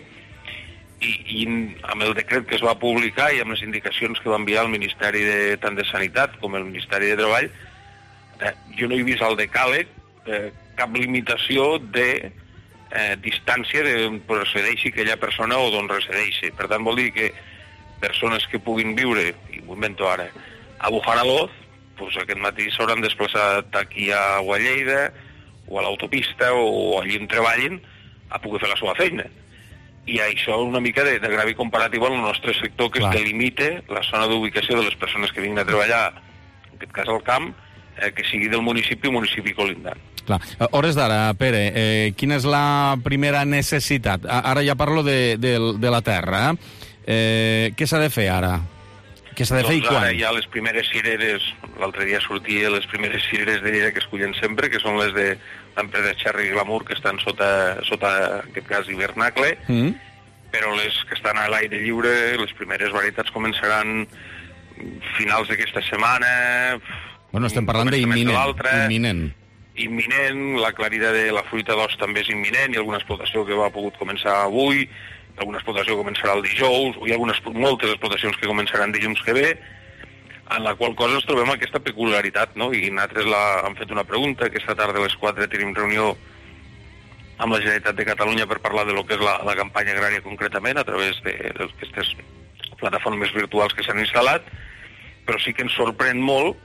i amb el decret que es va publicar i amb les indicacions que va enviar el Ministeri tant de Sanitat com el Ministeri de Treball, jo no he vist al decàleg cap limitació de distància d'on procedeixi aquella persona o d'on resideixi. Per tant, vol dir que persones que puguin viure, i m'ho invento ara, a Bujaraloz, doncs aquest matí s'hauran desplaçat aquí a Lleida o a l'autopista o allí on treballin a poder fer la seva feina. I això és una mica de gravi comparatiu al nostre sector, que es delimita la zona d'ubicació de les persones que vinguin a treballar, en aquest cas al camp, que sigui del municipi o municipi colindant. Clar. Hores d'ara, Pere, quina és la primera necessitat? Ara ja parlo de la terra. Què s'ha de fer ara? Què s'ha de fer i quan? Ara hi ha les primeres cireres, l'altre dia sortia les primeres cireres de Lleida que es cullen sempre, que són les de l'empresa Cherry Glamour, que estan sota en aquest cas, hivernacle, però les que estan a l'aire lliure, les primeres varietats començaran finals d'aquesta setmana. Bueno, estem parlant d'imminent. Imminent, la clarida de la fruita d'os també és imminent, hi ha alguna explotació que ha pogut començar avui, alguna explotació començarà el dijous, hi ha moltes explotacions que començaran dilluns que ve, en la qual cosa ens trobem aquesta peculiaritat, no? I nosaltres hem fet una pregunta, aquesta tarda a les 4 tenim reunió amb la Generalitat de Catalunya per parlar de lo que és la campanya agrària concretament, a través d'aquestes plataformes virtuals que s'han instal·lat, però sí que ens sorprèn molt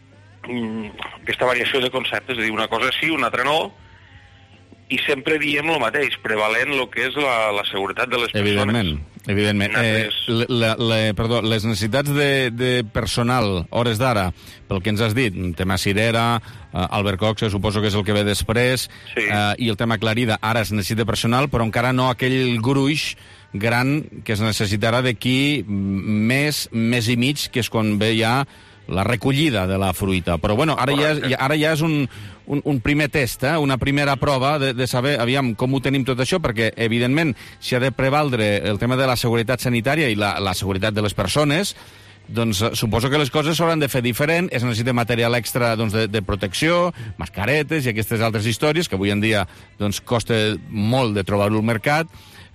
aquesta variació de conceptes, de dir una cosa sí, una altra no, i sempre diem el mateix, prevalent el que és la seguretat de les persones. Evidentment. Les necessitats de personal, hores d'ara, pel que ens has dit, tema cirera, Albert Cox, suposo que és el que ve després, i el tema Clarida, ara es necessita personal, però encara no aquell gruix gran que es necessitarà d'aquí mes i mig, que és quan ve ja la recollida de la fruita. Però bueno, ara ja és un primer test, una primera prova de saber, aviam, com ho tenim tot això, perquè, evidentment, si ha de prevaldre el tema de la seguretat sanitària i la seguretat de les persones, doncs suposo que les coses s'hauran de fer diferent, es necessita material extra de protecció, mascaretes i aquestes altres històries que avui en dia costa molt de trobar-ho al mercat.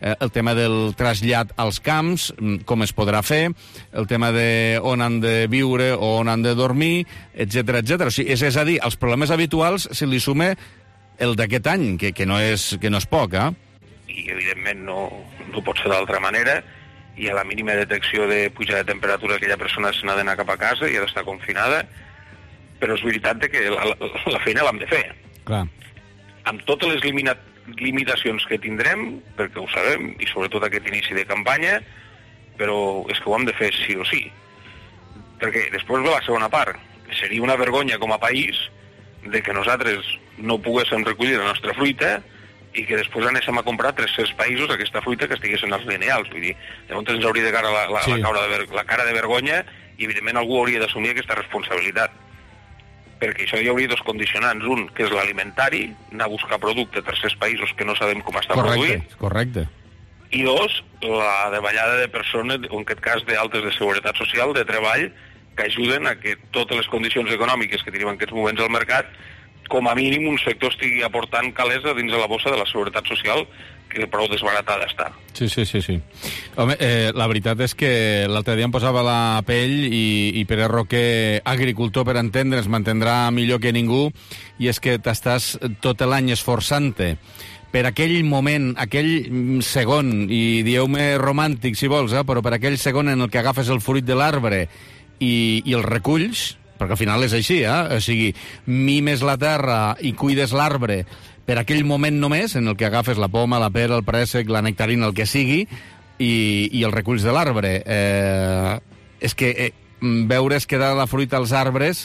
el tema del trasllat als camps, com es podrà fer, el tema de on han de viure o on han de dormir, etc etc. O sigui, és a dir, als problemes habituals se li suma el d'aquest any, que no és poc, I, evidentment, no pot ser d'altra manera, i a la mínima detecció de pujada de temperatura aquella persona se n'ha d'anar cap a casa i ha d'estar confinada, però és veritat que la feina l'hem de fer. Clar. Amb totes les limitacions que tindrem, perquè ho sabem, i sobretot aquest inici de campanya, però és que ho hem de fer sí o sí. Perquè després ve la segona part. Seria una vergonya com a país de que nosaltres no poguéssim recollir la nostra fruita i que després anéssim a comprar a 300 països aquesta fruita que estiguessin als lineals. Vull dir, llavors ens hauria de caure la cara de vergonya i, evidentment, algú hauria d'assumir aquesta responsabilitat. Perquè això hi hauria dos condicionants. Un, que és l'alimentari, anar a buscar producte a tercers països que no sabem com està produït. Correcte. I dos, la davallada de persones, en aquest cas d'altes de seguretat social, de treball, que ajuden a que totes les condicions econòmiques que tenim en aquests moments al mercat, com a mínim un sector estigui aportant calés dins de la bossa de la seguretat social, que prou desbaratada està. Sí. Home, la veritat és que l'altre dia em posava la pell i Pere Roquer, agricultor per entendre's, m'entendrà millor que ningú, i és que t'estàs tot l'any esforçant-te per aquell moment, aquell segon, i dieu-me romàntic si vols, però per aquell segon en el que agafes el fruit de l'arbre i el reculls, perquè al final és així, o sigui, mimes la terra i cuides l'arbre per aquell moment només, en el que agafes la poma, la pera, el préssec, la nectarina, el que sigui, i el reculls de l'arbre. És que veure's quedar la fruita als arbres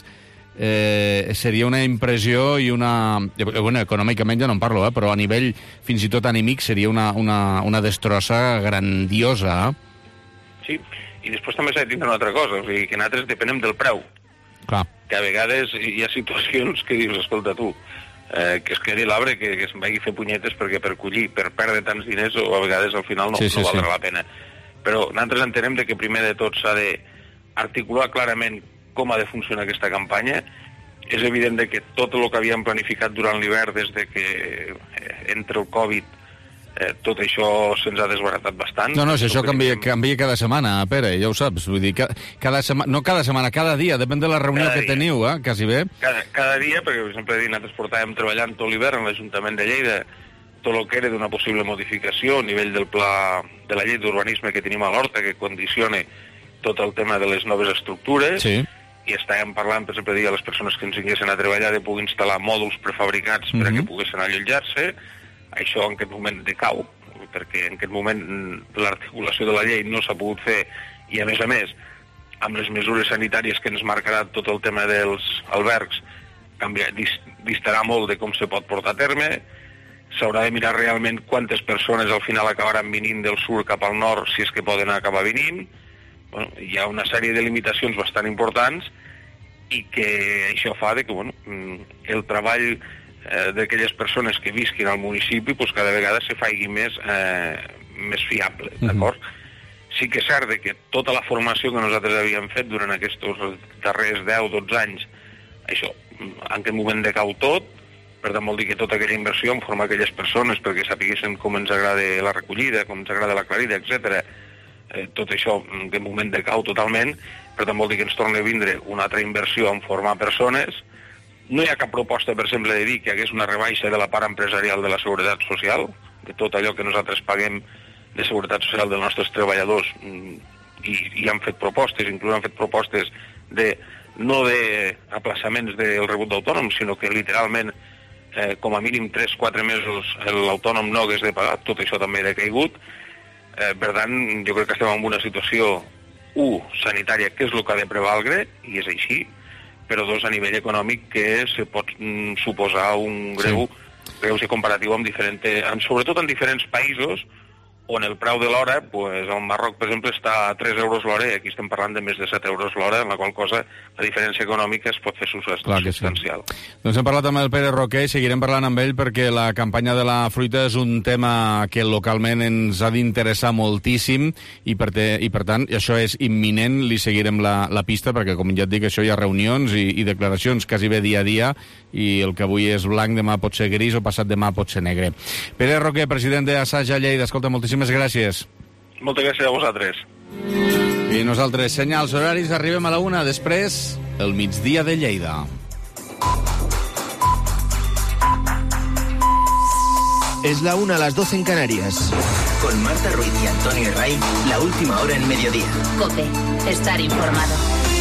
seria una impressió i una... Bueno, econòmicament ja no en parlo, però a nivell fins i tot anímic seria una destrossa grandiosa. Sí, i després també s'ha de tindre una altra cosa, o sigui, que nosaltres depenem del preu. Clar. Que a vegades hi ha situacions que dius, escolta tu, que es quedi l'arbre, que se'n vagi a fer punyetes perquè per collir, per perdre tants diners, o a vegades al final no valdrà la pena. Però nosaltres entenem que primer de tot s'ha d'articular clarament com ha de funcionar aquesta campanya. És evident que tot el que havíem planificat durant l'hivern, des de que entre el Covid, tot això se'ns ha desbaratat bastant. No, si això canvia cada setmana, Pere, ja ho saps. Vull dir, cada setmana, cada dia, depèn de la reunió que teniu, quasi bé. Cada dia, perquè, per exemple, nosaltres portàvem treballant tot l'hivern en l'Ajuntament de Lleida tot el que era d'una possible modificació a nivell del pla de la llei d'urbanisme que tenim a l'Horta, que condiciona tot el tema de les noves estructures, i estàvem parlant, per exemple, a les persones que ens vinguessin a treballar de poder instal·lar mòduls prefabricats per a que poguessin allotjar-se. Això en aquest moment decau, perquè en aquest moment l'articulació de la llei no s'ha pogut fer, i a més, amb les mesures sanitàries que ens marcarà tot el tema dels albergs, distarà molt de com se pot portar a terme. S'haurà de mirar realment quantes persones al final acabaran venint del sud cap al nord, si és que poden acabar venint. Bueno, hi ha una sèrie de limitacions bastant importants i que això fa que el treball d'aquelles persones que visquin al municipi cada vegada se faci més fiable, d'acord? Sí que és cert que tota la formació que nosaltres havíem fet durant aquests darrers 10-12 anys, això, en aquest moment decau tot, per tant vol dir que tota aquella inversió en formar aquelles persones perquè sapiguessin com ens agrada la recollida, com ens agrada la clarida, etc. Tot això en aquest moment decau totalment, per tant vol dir que ens torna a vindre una altra inversió en formar persones. No hi ha cap proposta, per exemple, de dir que hi hagués una rebaixa de la part empresarial de la seguretat social, de tot allò que nosaltres paguem de seguretat social dels nostres treballadors, i han fet propostes, inclús han fet propostes no d'aplaçaments del rebut d'autònom, sinó que literalment com a mínim 3-4 mesos l'autònom no hagués de pagar, tot això també ha decaigut. Per tant, jo crec que estem en una situació, sanitària, que és el que ha de prevaldre, i és així, però dos, a nivell econòmic, que se pot suposar un greu comparatiu sobretot en diferents països on el preu de l'hora, al Marroc, per exemple, està a 3 euros l'hora, i aquí estem parlant de més de 7 euros l'hora, en la qual cosa la diferència econòmica es pot fer substancial. Doncs hem parlat amb el Pere Roquer i seguirem parlant amb ell perquè la campanya de la fruita és un tema que localment ens ha d'interessar moltíssim i per tant, això és imminent, li seguirem la pista perquè, com ja et dic, això hi ha reunions i declaracions quasi bé dia a dia i el que avui és blanc demà pot ser gris o passat demà pot ser negre. Pere Roquer, president d'Assaja Lleida, escolta, moltíssimes moltíssimes gràcies. Moltes gràcies a vosaltres. I nosaltres, senyals horaris, arribem a la 1, després el migdia de Lleida. Es la 1, a las 12 en Canarias. Con Marta Ruiz y Antonio Herray, la última hora en mediodía. COPE, estar informado.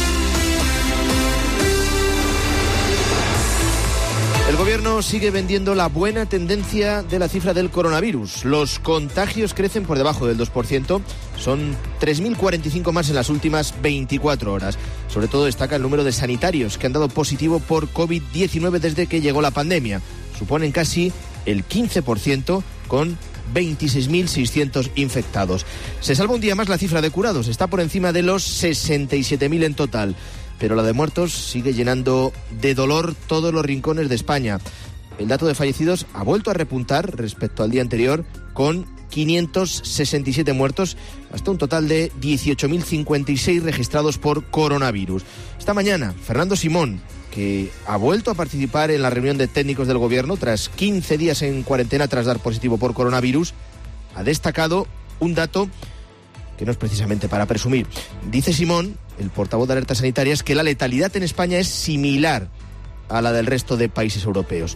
El gobierno sigue vendiendo la buena tendencia de la cifra del coronavirus. Los contagios crecen por debajo del 2%. Son 3.045 más en las últimas 24 horas. Sobre todo destaca el número de sanitarios que han dado positivo por COVID-19 desde que llegó la pandemia. Suponen casi el 15%, con 26.600 infectados. Se salva un día más la cifra de curados. Está por encima de los 67.000 en total. Pero la de muertos sigue llenando de dolor todos los rincones de España. El dato de fallecidos ha vuelto a repuntar respecto al día anterior, con 567 muertos, hasta un total de 18.056 registrados por coronavirus. Esta mañana, Fernando Simón, que ha vuelto a participar en la reunión de técnicos del gobierno tras 15 días en cuarentena tras dar positivo por coronavirus, ha destacado un dato que no es precisamente para presumir. Dice Simón, el portavoz de Alertas Sanitarias, que la letalidad en España es similar a la del resto de países europeos.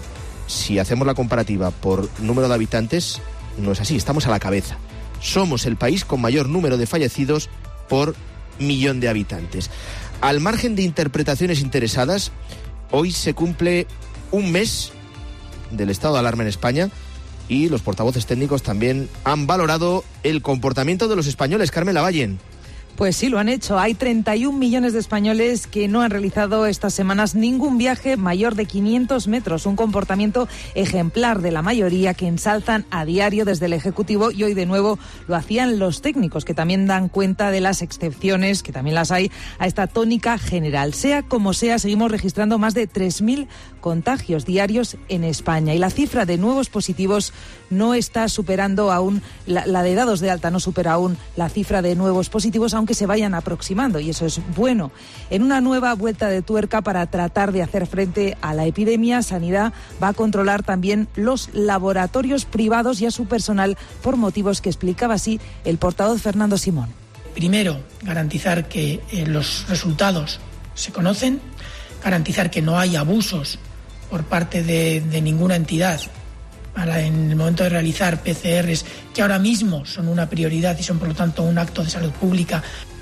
Si hacemos la comparativa por número de habitantes, no es así, estamos a la cabeza. Somos el país con mayor número de fallecidos por millón de habitantes. Al margen de interpretaciones interesadas, hoy se cumple un mes del estado de alarma en España y los portavoces técnicos también han valorado el comportamiento de los españoles. Carmen Lavallen. Pues sí, lo han hecho. Hay 31 millones de españoles que no han realizado estas semanas ningún viaje mayor de 500 metros. Un comportamiento ejemplar de la mayoría que ensalzan a diario desde el Ejecutivo, y hoy de nuevo lo hacían los técnicos, que también dan cuenta de las excepciones, que también las hay, a esta tónica general. Sea como sea, seguimos registrando más de 3.000 contagios diarios en España, y la cifra de nuevos positivos no está superando aún, la de dados de alta no supera aún la cifra de nuevos positivos, aunque se vayan aproximando, y eso es bueno. En una nueva vuelta de tuerca para tratar de hacer frente a la epidemia, Sanidad va a controlar también los laboratorios privados y a su personal, por motivos que explicaba así el portavoz Fernando Simón. Primero, garantizar que los resultados se conocen, garantizar que no hay abusos por parte de ninguna entidad en el momento de realizar PCRs, que ahora mismo son una prioridad y son por lo tanto un acto de salud pública.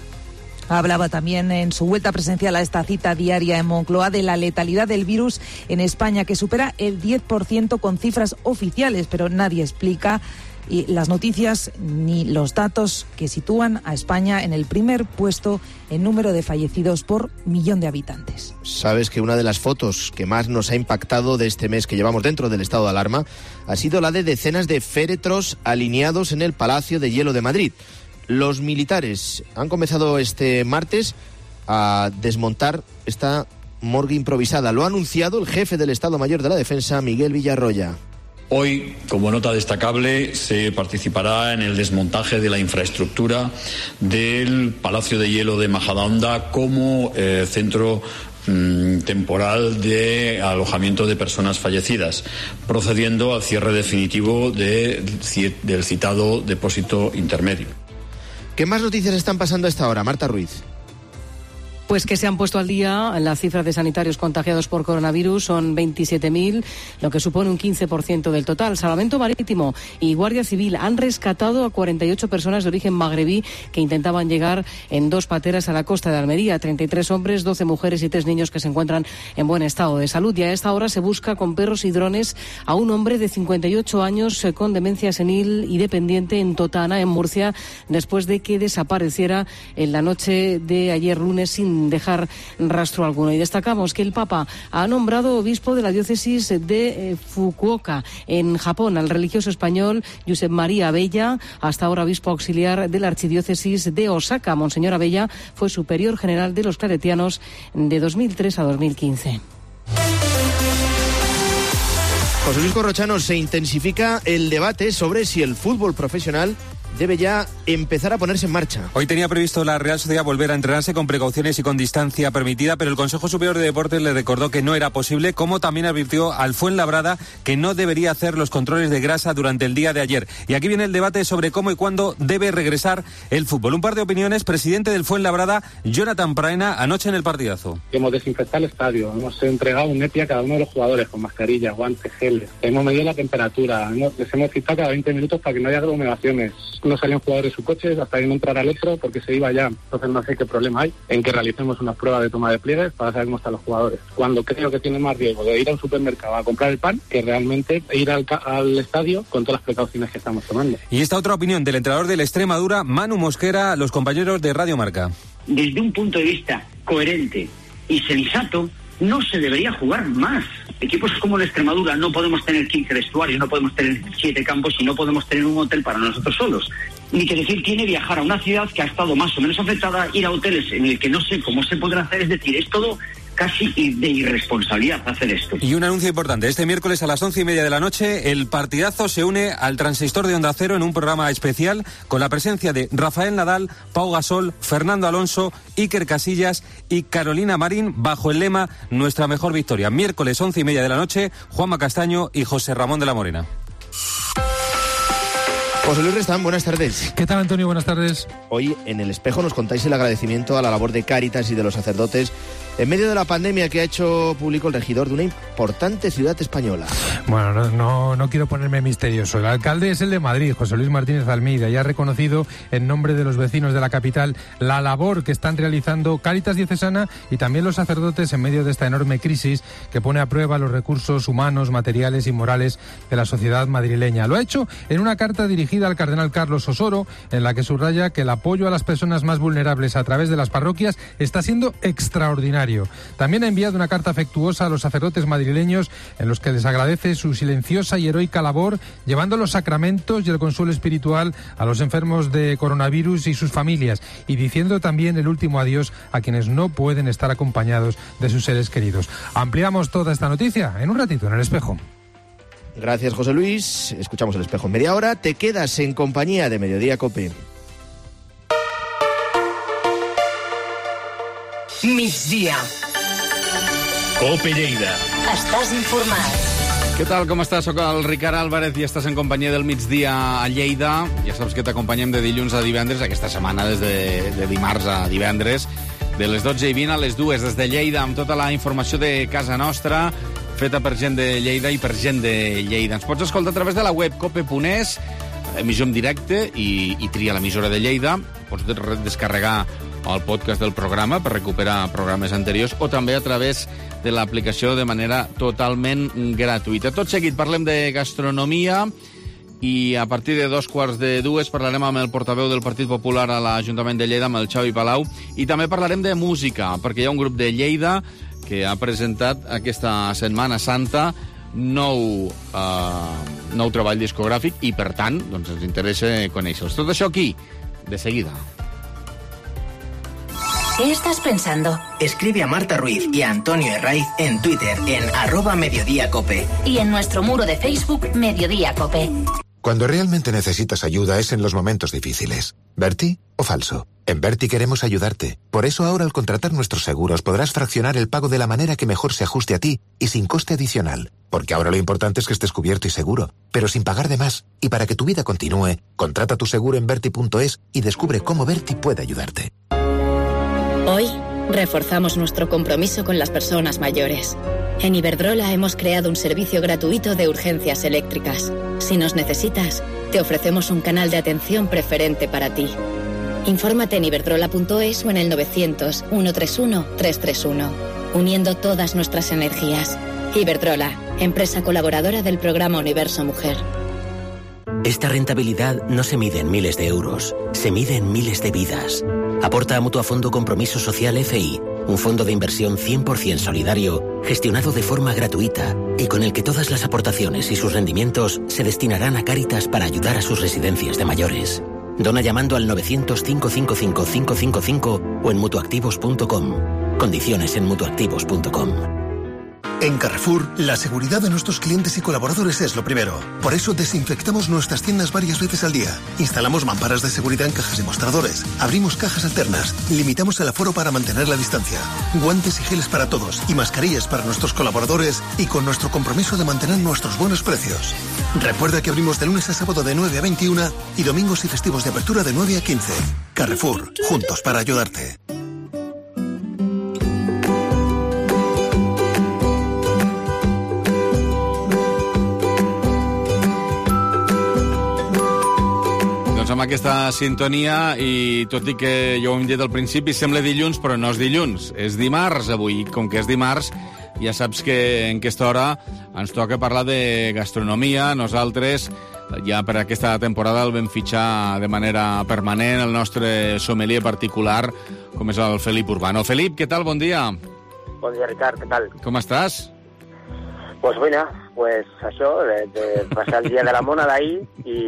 Hablaba también en su vuelta presencial a esta cita diaria en Moncloa de la letalidad del virus en España, que supera el 10% con cifras oficiales, pero nadie explica y las noticias ni los datos que sitúan a España en el primer puesto en número de fallecidos por millón de habitantes. Sabes que una de las fotos que más nos ha impactado de este mes que llevamos dentro del estado de alarma ha sido la de decenas de féretros alineados en el Palacio de Hielo de Madrid. Los militares han comenzado este martes a desmontar esta morgue improvisada. Lo ha anunciado el jefe del Estado Mayor de la Defensa, Miguel Villarroya. Hoy, como nota destacable, se participará en el desmontaje de la infraestructura del Palacio de Hielo de Majadahonda como centro temporal de alojamiento de personas fallecidas, procediendo al cierre definitivo del citado depósito intermedio. ¿Qué más noticias están pasando a esta hora, Marta Ruiz? Pues que se han puesto al día las cifras de sanitarios contagiados por coronavirus, son 27.000, lo que supone un 15% del total. Salvamento Marítimo y Guardia Civil han rescatado a 48 personas de origen magrebí que intentaban llegar en 2 pateras a la costa de Almería. 33 hombres, 12 mujeres y 3 niños que se encuentran en buen estado de salud. Y a esta hora se busca con perros y drones a un hombre de 58 años con demencia senil y dependiente en Totana, en Murcia, después de que desapareciera en la noche de ayer lunes sin dejar rastro alguno. Y destacamos que el Papa ha nombrado obispo de la diócesis de Fukuoka, en Japón, al religioso español Josep María Abella, hasta ahora obispo auxiliar de la archidiócesis de Osaka. Monseñor Abella fue superior general de los claretianos de 2003 a 2015. José Luis Corrochano, se intensifica el debate sobre si el fútbol profesional debe ya empezar a ponerse en marcha. Hoy tenía previsto la Real Sociedad volver a entrenarse con precauciones y con distancia permitida, pero el Consejo Superior de Deportes le recordó que no era posible, como también advirtió al Fuenlabrada que no debería hacer los controles de grasa durante el día de ayer. Y aquí viene el debate sobre cómo y cuándo debe regresar el fútbol. Un par de opiniones. Presidente del Fuenlabrada, Jonathan Praena, anoche en el partidazo. Hemos desinfectado el estadio, hemos entregado un EPI a cada uno de los jugadores con mascarilla, guantes, geles, hemos medido la temperatura, les hemos citado cada 20 minutos para que no haya aglomeraciones. No salían jugadores de su coche hasta que no entrara el otro porque se iba ya. Entonces no sé qué problema hay en que realicemos una prueba de toma de pliegues para saber cómo están los jugadores. Cuando creo que tiene más riesgo de ir a un supermercado a comprar el pan que realmente ir al estadio con todas las precauciones que estamos tomando. Y esta otra opinión del entrenador del Extremadura, Manu Mosquera, los compañeros de Radio Marca. Desde un punto de vista coherente y sensato, no se debería jugar más. Equipos como el Extremadura no podemos tener 15 vestuarios, no podemos tener 7 campos y no podemos tener un hotel para nosotros solos. Ni que decir tiene viajar a una ciudad que ha estado más o menos afectada, ir a hoteles en el que no sé cómo se podrá hacer, es decir, es todo casi de irresponsabilidad hacer esto. Y un anuncio importante, este miércoles a las 11:30 de la noche, el partidazo se une al Transistor de Onda Cero en un programa especial con la presencia de Rafael Nadal, Pau Gasol, Fernando Alonso, Iker Casillas y Carolina Marín, bajo el lema Nuestra mejor victoria. Miércoles 11:30 de la noche, Juanma Castaño y José Ramón de la Morena. José Luis Restán, buenas tardes. ¿Qué tal, Antonio? Buenas tardes. Hoy en El Espejo nos contáis el agradecimiento a la labor de Cáritas y de los sacerdotes en medio de la pandemia que ha hecho público el regidor de una importante ciudad española. Bueno, no quiero ponerme misterioso. El alcalde es el de Madrid, José Luis Martínez Almeida, y ha reconocido en nombre de los vecinos de la capital la labor que están realizando Cáritas Diocesana y también los sacerdotes en medio de esta enorme crisis que pone a prueba los recursos humanos, materiales y morales de la sociedad madrileña. Lo ha hecho en una carta dirigida al cardenal Carlos Osoro, en la que subraya que el apoyo a las personas más vulnerables a través de las parroquias está siendo extraordinario. También ha enviado una carta afectuosa a los sacerdotes madrileños en los que les agradece su silenciosa y heroica labor llevando los sacramentos y el consuelo espiritual a los enfermos de coronavirus y sus familias, y diciendo también el último adiós a quienes no pueden estar acompañados de sus seres queridos. Ampliamos toda esta noticia en un ratito en El Espejo. Gracias, José Luis. Escuchamos El Espejo en media hora. Te quedas en compañía de Mediodía COPE. Migdia. COPE Lleida. Estàs informat. Què tal, com estàs? Soc el Ricard Álvarez i estàs en companyia del migdia a Lleida. Ja saps que t'acompanyem de dilluns a divendres, aquesta setmana des de dimarts a divendres, de les 12:20 a les 2 des de Lleida, amb tota la informació de casa nostra, feta per gent de Lleida i per gent de Lleida. Ens pots escoltar a través de la web cope.es, emissió en directe, i tria l'emissora de Lleida. Pots descarregar el podcast del programa per recuperar programes anteriors o també a través de l'aplicació de manera totalment gratuïta. Tot seguit parlem de gastronomia i a partir de 2:45 parlarem amb el portaveu del Partit Popular a l'Ajuntament de Lleida, amb el Xavi Palau, i també parlarem de música, perquè hi ha un grup de Lleida que ha presentat aquesta Setmana Santa nou treball discogràfic i, per tant, doncs ens interessa conèixer-los. Tot això aquí, de seguida. ¿Qué estás pensando? Escribe a Marta Ruiz y a Antonio Herraiz en Twitter en @mediodíacope. Y en nuestro muro de Facebook, Mediodía Cope. Cuando realmente necesitas ayuda es en los momentos difíciles. ¿Berti o falso? En Berti queremos ayudarte. Por eso ahora al contratar nuestros seguros podrás fraccionar el pago de la manera que mejor se ajuste a ti y sin coste adicional. Porque ahora lo importante es que estés cubierto y seguro, pero sin pagar de más. Y para que tu vida continúe, contrata tu seguro en Berti.es y descubre cómo Berti puede ayudarte. Hoy reforzamos nuestro compromiso con las personas mayores. En Iberdrola hemos creado un servicio gratuito de urgencias eléctricas. Si nos necesitas, te ofrecemos un canal de atención preferente para ti. Infórmate en iberdrola.es o en el 900-131-331. Uniendo todas nuestras energías. Iberdrola, empresa colaboradora del programa Universo Mujer. Esta rentabilidad no se mide en miles de euros, se mide en miles de vidas. Aporta a Mutuafondo Compromiso Social FI, un fondo de inversión 100% solidario, gestionado de forma gratuita y con el que todas las aportaciones y sus rendimientos se destinarán a Cáritas para ayudar a sus residencias de mayores. Dona llamando al 900-555-555 o en mutuactivos.com. Condiciones en mutuactivos.com. En Carrefour, la seguridad de nuestros clientes y colaboradores es lo primero. Por eso desinfectamos nuestras tiendas varias veces al día. Instalamos mamparas de seguridad en cajas y mostradores. Abrimos cajas alternas. Limitamos el aforo para mantener la distancia. Guantes y geles para todos y mascarillas para nuestros colaboradores y con nuestro compromiso de mantener nuestros buenos precios. Recuerda que abrimos de lunes a sábado de 9 a 21 y domingos y festivos de apertura de 9 a 15. Carrefour, juntos para ayudarte. Amb aquesta sintonia, i tot i que ja ho hem dit al principi, sembla dilluns, però no és dilluns, és dimarts avui. Com que és dimarts, ja saps que en aquesta hora ens toca parlar de gastronomia. Nosaltres, ja per aquesta temporada, el vam fitxar de manera permanent, el nostre sommelier particular, com és el Felip Urbano. Felip, què tal? Bon dia. Bon dia, Ricard, què tal? Com estàs? Pues bueno, pues això, de passar el dia de la mona d'ahir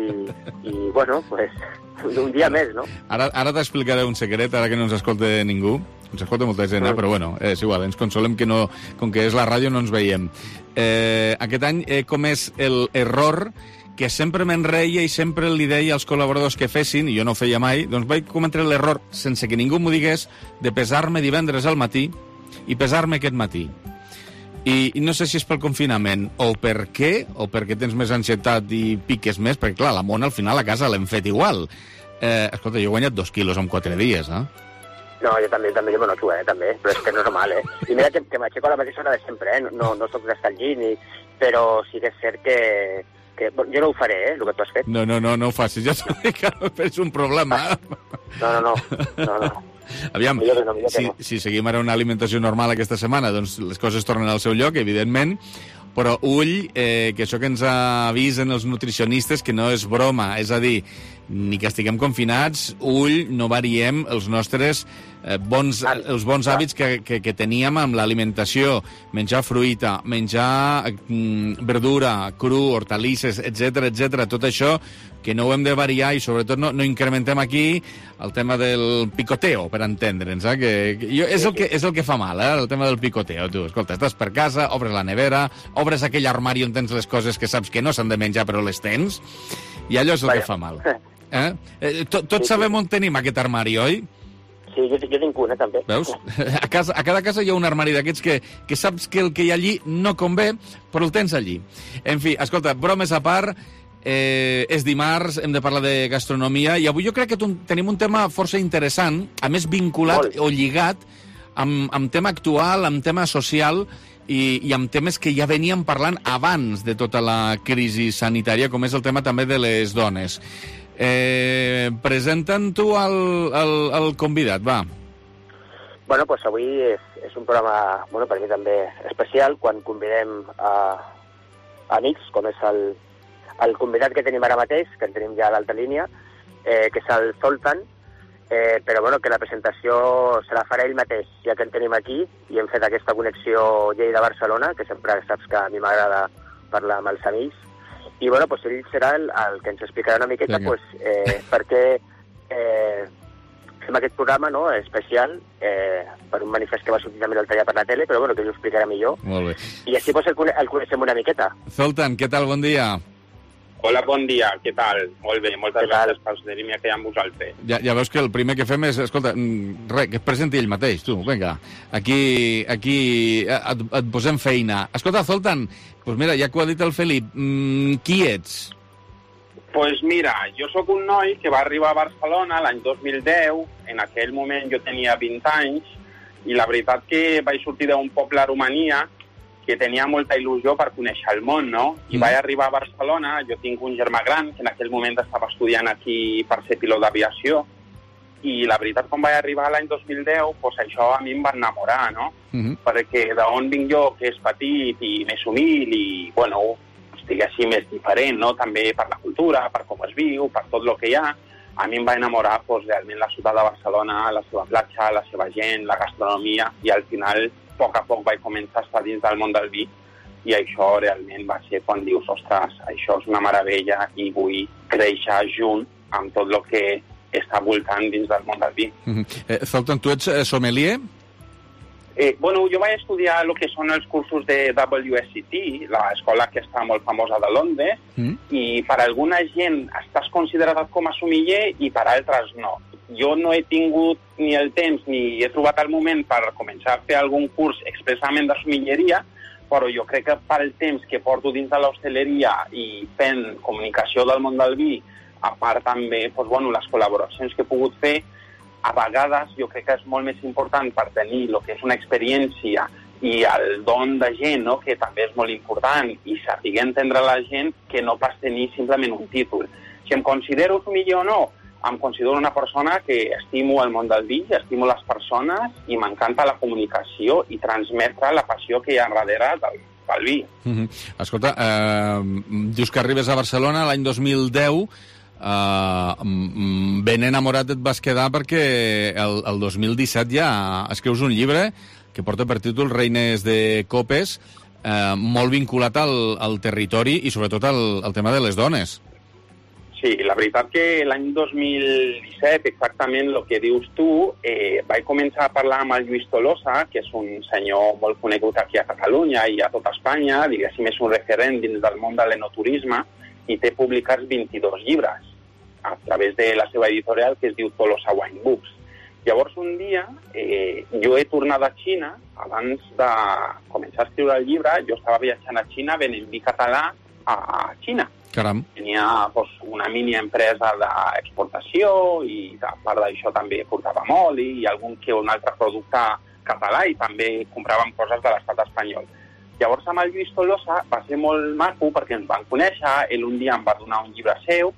i bueno, pues un dia més, no? Ara t'explicaré un secret, ara que no ens escolta ningú. Ens escolta molta gent, però bueno, és igual, ens consolem que no, com que és la ràdio no ens veiem. Aquest any he comès l'error que sempre me'n reia i sempre li deia als col·laboradors que fessin, i jo no ho feia mai, doncs vaig cometre l'error, sense que ningú m'ho digués, de pesar-me divendres al matí i pesar-me aquest matí. I no sé si és pel confinament o per què, o perquè tens més ansietat i piques més, perquè clar, la mona al final a casa l'hem fet igual. Escolta, jo he guanyat 2 quilos en 4 dies, eh? No, jo també jo me noto, també, però és que no és normal, I mira que m'aixeco a la mateixa hora de sempre, no soc d'estar al llit, però sí que és cert que jo no ho faré, el que tu has fet. No ho facis, ja t'ho dic, és un problema. No. Aviam, si seguim ara una alimentació normal aquesta setmana, doncs les coses tornen al seu lloc, evidentment, però ull, que això que ens avisen els nutricionistes que no és broma, és a dir, ni que estiguem confinats, ull, no variem els nostres bons hàbits que teníem amb l'alimentació, menjar fruita, menjar verdura, cru, hortalisses, etc. Tot això que no ho hem de variar i sobretot no incrementem aquí el tema del picoteo, per entendre'ns, és el que fa mal, el tema del picoteo. Tu, escolta, estàs per casa, obres la nevera, obres aquell armari on tens les coses que saps que no s'han de menjar però les tens, i allò és el que fa mal. Tots sabem on tenim aquest armari, oi? Sí, jo tinc una, també. Veus? A cada casa hi ha un armari d'aquests que saps que el que hi ha allí no convé, però el tens allí. En fi, escolta, bromes a part, és dimarts, hem de parlar de gastronomia, i avui jo crec que tenim un tema força interessant, a més vinculat o lligat amb tema actual, amb tema social i amb temes que ja veníem parlant abans de tota la crisi sanitària, com és el tema també de les dones. Presenten tu el convidat, va. Bueno, doncs avui és un programa, per mi també especial, quan convidem amics, com és el convidat que tenim ara mateix, que en tenim ja a l'altra línia, que és el Zoltan, però que la presentació se la farà ell mateix, ja que en tenim aquí, i hem fet aquesta connexió Lleida-Barcelona, que sempre saps que a mi m'agrada parlar amb els amics, i ell serà el que ens explicarà una miqueta per què fem aquest programa especial per un manifest que va sortir també l'altre dia per la tele, però que ell ho explicarà millor. Molt bé. I així el coneixem una miqueta. Zoltan, què tal? Bon dia. Hola, bon dia, què tal? Molt bé, moltes gràcies per tenir-me aquí amb vosaltres. Ja veus que el primer que fem és, escolta, que es presenti ell mateix, tu, vinga. Aquí et posem feina. Escolta, Zoltan, doncs mira, ja que ho ha dit el Felip, qui ets? Doncs mira, jo sóc un noi que va arribar a Barcelona l'any 2010, en aquell moment jo tenia 20 anys, i la veritat que vaig sortir d'un poble a Romania que tenia molta il·lusió per conèixer el món, no? I vaig arribar a Barcelona, jo tinc un germà gran que en aquell moment estava estudiant aquí per ser pilot d'aviació, i la veritat, quan vaig arribar l'any 2010, doncs això a mi em va enamorar, no? Perquè d'on vinc jo, que és petit i més humil i, diguéssim, més diferent, no? També per la cultura, per com es viu, per tot el que hi ha, a mi em va enamorar realment la ciutat de Barcelona, la seva platja, la seva gent, la gastronomia, i al final a poc vaig començar a estar dins del món del vi, i això realment va ser quan dius, ostres, això és una meravella i vull créixer junt amb tot el que està voltant dins del món del vi. Zoltan, tu ets sommelier? Jo vaig estudiar el que són els cursos de WSET, l'escola que està molt famosa de Londres, i per alguna gent estàs considerat com a sumiller i per altres no. Jo no he tingut ni el temps ni he trobat el moment per començar a fer algun curs expressament de sumilleria, però jo crec que per el temps que porto dins de l'hostaleria i fent comunicació del món del vi, a part també les col·laboracions que he pogut fer, a vegades jo crec que és molt més important per tenir el que és una experiència i el don de gent, no? Que també és molt important, i saber entendre la gent que no pas tenir simplement un títol. Si em considero millor o no, em considero una persona que estimo el món del vi, estimo les persones i m'encanta la comunicació i transmetre la passió que hi ha darrere del vi. Escolta, dius que arribes a Barcelona l'any 2010, ben enamorat et vas quedar perquè el 2017 ja escrius un llibre que porta per títol Reines de Copes, molt vinculat al territori i sobretot al tema de les dones. Sí, la veritat que l'any 2017, exactament el que dius tu, vaig començar a parlar amb el Lluís Tolosa, que és un senyor molt conegut aquí a Catalunya i a tot Espanya, diguéssim, és un referent dins del món de l'enoturisme, i té publicats 22 llibres a través de la seva editorial que es diu Tolosa Wine Books. Llavors, un dia, jo he tornat a Xina, abans de començar a escriure el llibre, jo estava viatjant a Xina venent vi català a Xina. Caram. Tenia una mini empresa d'exportació i a part d'això també portàvem oli i algun que un altre producte català i també compràvem coses de l'estat espanyol. Llavors, amb el Lluís Tolosa va ser molt maco perquè ens van conèixer, ell un dia em va donar un llibre seu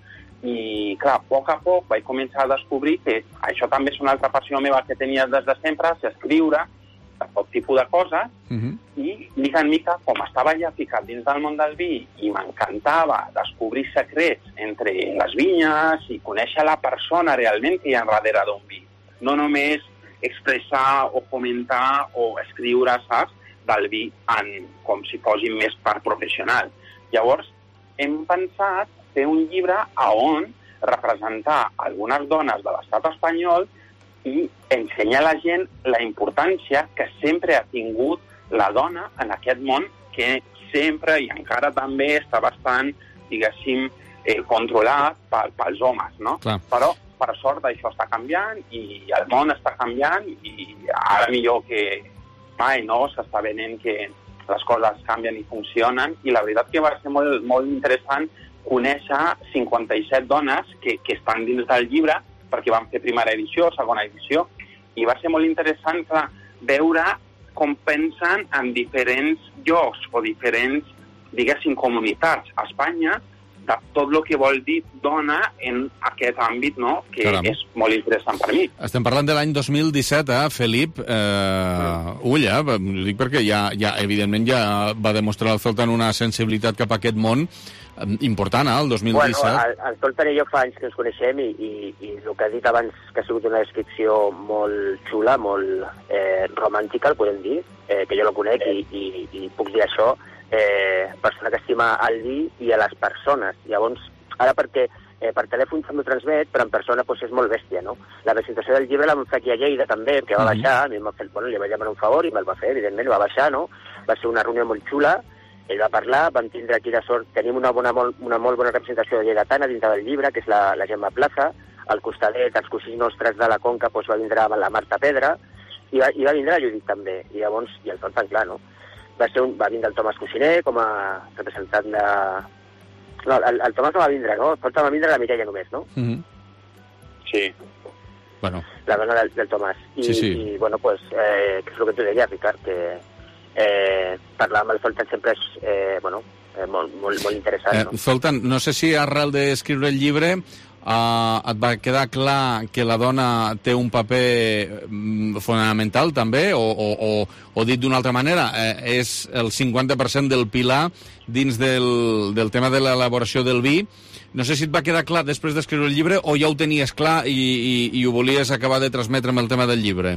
i, clar, a poc vaig començar a descobrir que això també és una altra passió meva que tenia des de sempre, és escriure de tot tipus de coses, i mica en mica, com estava ja ficat dins del món del vi i m'encantava descobrir secrets entre les vinyes i conèixer la persona realment que hi ha darrere d'un vi. No només expressar o comentar o escriure, saps, del vi com si fossin més part professional. Llavors, hem pensat fer un llibre on representar algunes dones de l'estat espanyol i ensenyar a la gent la importància que sempre ha tingut la dona en aquest món que sempre i encara també està bastant, diguéssim, controlat pels homes, no? Clar. Però, per sort, això està canviant i el món està canviant i ara millor que mai, no? S'està venent que les coses canvien i funcionen i la veritat que va ser molt, molt interessant conèixer 57 dones que estan dins del llibre perquè van fer primera edició, segona edició, i va ser molt interessant veure com pensen en diferents llocs o diferents, diguéssim, comunitats a Espanya de tot el que vol dir dona en aquest àmbit, no?, que és molt interessant per mi. Estem parlant de l'any 2017, Felip. Ulla, ho dic perquè ja evidentment ja va demostrar el Zoltan una sensibilitat cap a aquest món important, el 2017. Bueno, el Zoltan i jo fa anys que ens coneixem i el que ha dit abans, que ha sigut una descripció molt xula, molt romàntica, el podem dir, que jo lo conec i puc dir això, persona que estima el vi i a les persones. Llavors, ara perquè per telèfon també ho transmet, però en persona doncs, és molt bèstia, no? La presentació del llibre la vam fer aquí a Lleida també, que va baixar, a mi m'ha fet, bueno, li vaig demanar un favor i me'l va fer, evidentment, va baixar, no? Va ser una reunió molt xula, ell va parlar, vam tindre aquí de sort, tenim una molt bona representació de lleidatana dintre del llibre, que és la Gemma Plaza, al costadet, els cosins nostres de la Conca, doncs va vindre la Marta Pedra, i va vindre la Judit també, i llavors, i el Zoltan, clar, no? Va vindre el Tomàs Cuciner com a representant de... No, el Tomàs no va vindre, no? El Zoltan va vindre la Mireia només, no? Sí. Bueno. La dona del Tomàs. I bueno, pues, que és el que tu deies, Ricard, que parlar amb el Zoltan sempre és molt interessant. No? Zoltan, no sé si arrel d'escriure el llibre et va quedar clar que la dona té un paper fonamental també, o dit d'una altra manera, és el 50% del pilar dins del tema de l'elaboració del vi. No sé si et va quedar clar després d'escriure el llibre o ja ho tenies clar i ho volies acabar de transmetre amb el tema del llibre.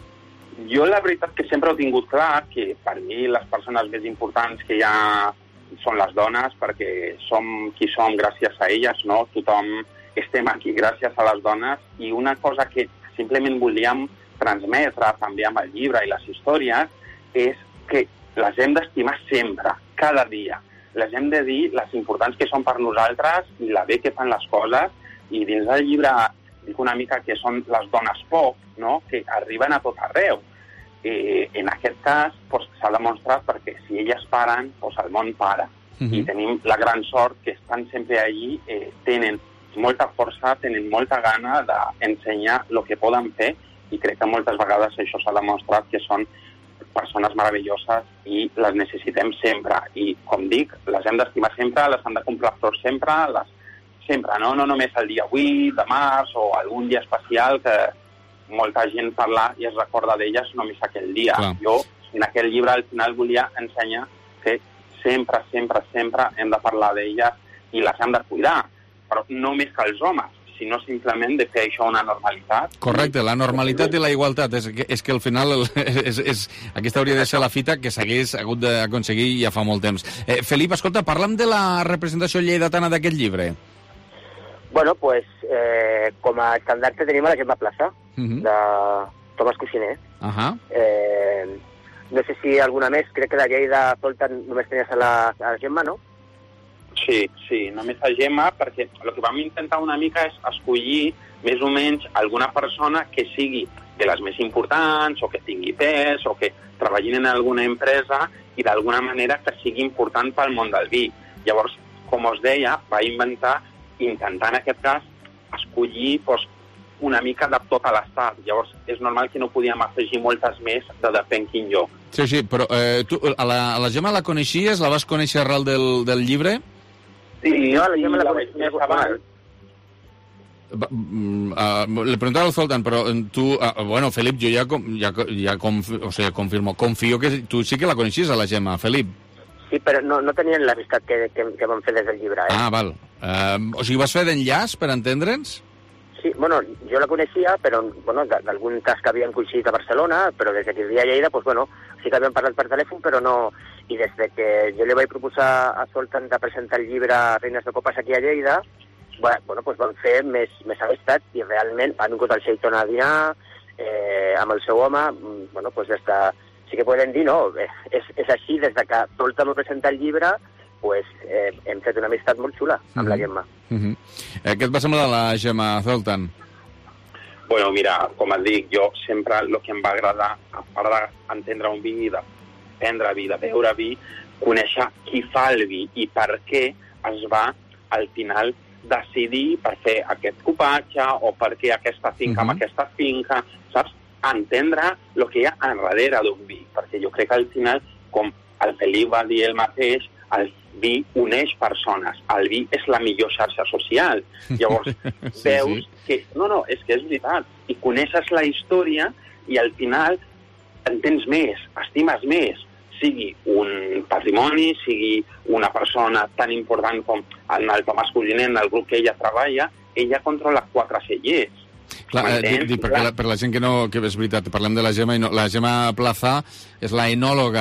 Jo la veritat que sempre he tingut clar que per mi les persones més importants que hi ha són les dones, perquè som qui som gràcies a elles, no? Tothom estem aquí gràcies a les dones, i una cosa que simplement volíem transmetre també amb el llibre i les històries és que les hem d'estimar sempre, cada dia. Les hem de dir les importants que són per nosaltres i la bé que fan les coses, i dins del llibre dic una mica que són les dones pop, no?, que arriben a tot arreu. En aquest cas s'ha demostrat perquè si elles paren, el món para. I tenim la gran sort que estan sempre allí, tenen molta força, tenen molta gana d'ensenyar el que poden fer, i crec que moltes vegades això s'ha demostrat que són persones meravelloses i les necessitem sempre. I, com dic, les hem d'estimar sempre, les han de comprar flors sempre, no només el dia 8 de març o algun dia especial que molta gent parla i es recorda d'elles només aquell dia. Clar. Jo, en aquell llibre, al final volia ensenyar que sempre, sempre, sempre hem de parlar d'elles i les hem de cuidar, però no més que els homes, sinó simplement de fer això una normalitat. Correcte, la normalitat i la igualtat. És que al final aquesta hauria de ser la fita que s'hagués hagut d'aconseguir ja fa molt temps. Felip, escolta, parla'm de la representació lleidatana d'aquest llibre. Bueno, pues, com a estandarte tenim a la Gemma Plaza, de Tomàs Cuixiner. No sé si alguna més, crec que de Lleida Zoltan només tenies a la Gemma, no? Sí, només a Gemma, perquè el que vam intentar una mica és escollir més o menys alguna persona que sigui de les més importants, o que tingui pes, o que treballin en alguna empresa, i d'alguna manera que sigui important pel món del vi. Llavors, com us deia, va intentar en aquest cas escollir una mica de tot l'estat. Llavors, és normal que no podíem afegir moltes més de depèn quin lloc. Sí, però tu a la Gemma la coneixies? La vas conèixer arrel del llibre? Sí, jo a la Gemma la coneixia abans. Le preguntaba al Zoltan, però tu... bueno, Felip, jo confio que tu sí que la coneixies a la Gemma, Felip. Sí, però no tenien l'amistat que vam fer des del llibre. Ah, val. O sigui, vas fer d'enllaç per entendre'ns? Sí, bueno, jo la coneixia, però d'algun cas que havien coincidit a Barcelona, però des que vivia a Lleida, sí que havíem parlat per telèfon, però no... I des que jo li vaig proposar a Zoltan de presentar el llibre Reines de Copes aquí a Lleida, vam fer més amistat, i realment ha vingut el Xeiton a dinar amb el seu home, des de... Sí que podem dir, no, és així, des de que Zoltan va presentar el llibre, hem fet una amistat molt xula amb la Gemma. Què et va semblar la Gemma, Zoltan? Bueno, mira, com et dic, jo sempre el que em va agradar, a part d'entendre un vi, de prendre vi, de beure vi, conèixer qui fa el vi i per què es va, al final, decidir per fer aquest copatge o per què aquesta finca amb aquesta finca, saps? Entendre el que hi ha enrere d'un vi, perquè jo crec que al final, com el Felip va dir ell mateix, el vi uneix persones, el vi és la millor xarxa social. Llavors, veus que... No, és que és veritat. I coneixes la història i al final entens més, estimes més, sigui un patrimoni, sigui una persona tan important com el Tomàs Cuixiner, en el grup que ella treballa, ella controla 4 cellers. Clar, perquè per la gent que no... que és veritat, parlem de la Gemma, i no, la Gemma Plaza és la enòloga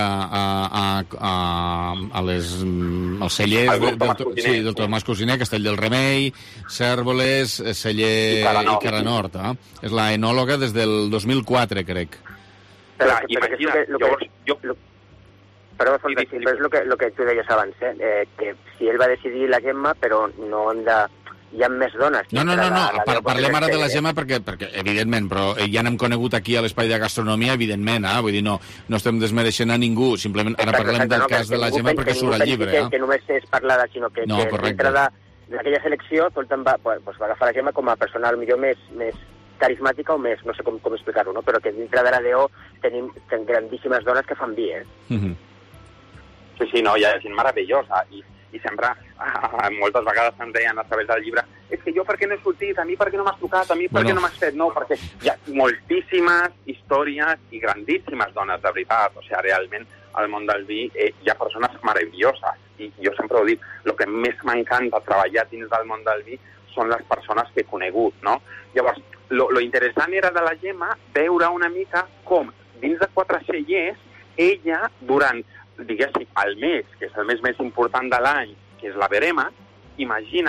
als cellers del Tomàs Cuixiner, Castell del Remei, Cérvoles, celler i Cara Nord. És la enòloga des del 2004, crec. Clar, imagina't, Perdó, però és el que tu deies abans, que si ell va decidir la Gemma, però no hem de... Hi ha més dones. No, parlem ara de la Gemma perquè evidentment, però ja n'hem conegut aquí a l'Espai de Gastronomia, evidentment, vull dir, no estem desmereixent a ningú, simplement ara parlem del cas de la Gemma perquè surt al llibre. Que només és parlada, sinó que dintre d'aquella selecció Zoltan va agafar la Gemma com a persona millor més carismàtica o més, no sé com explicar-ho, no? Però que dintre de la DO tenim grandíssimes dones que fan vi, Sí, no, hi ha gent meravellosa i sempre, moltes vegades em deien a través del llibre, és que jo per què no he sortit, a mi per què no m'has trucat, a mi per què no m'has fet, no, perquè hi ha moltíssimes històries i grandíssimes dones, de veritat, o sigui, realment al món del vi hi ha persones meravelloses, i jo sempre ho dic, el que més m'encanta treballar dins del món del vi són les persones que he conegut, no? Llavors, lo interessant era de la Gemma veure una mica com, dins de 4 cellers, ella, durant diguéssim, el mes, que és el mes més important de l'any, que és la verema, imagina't,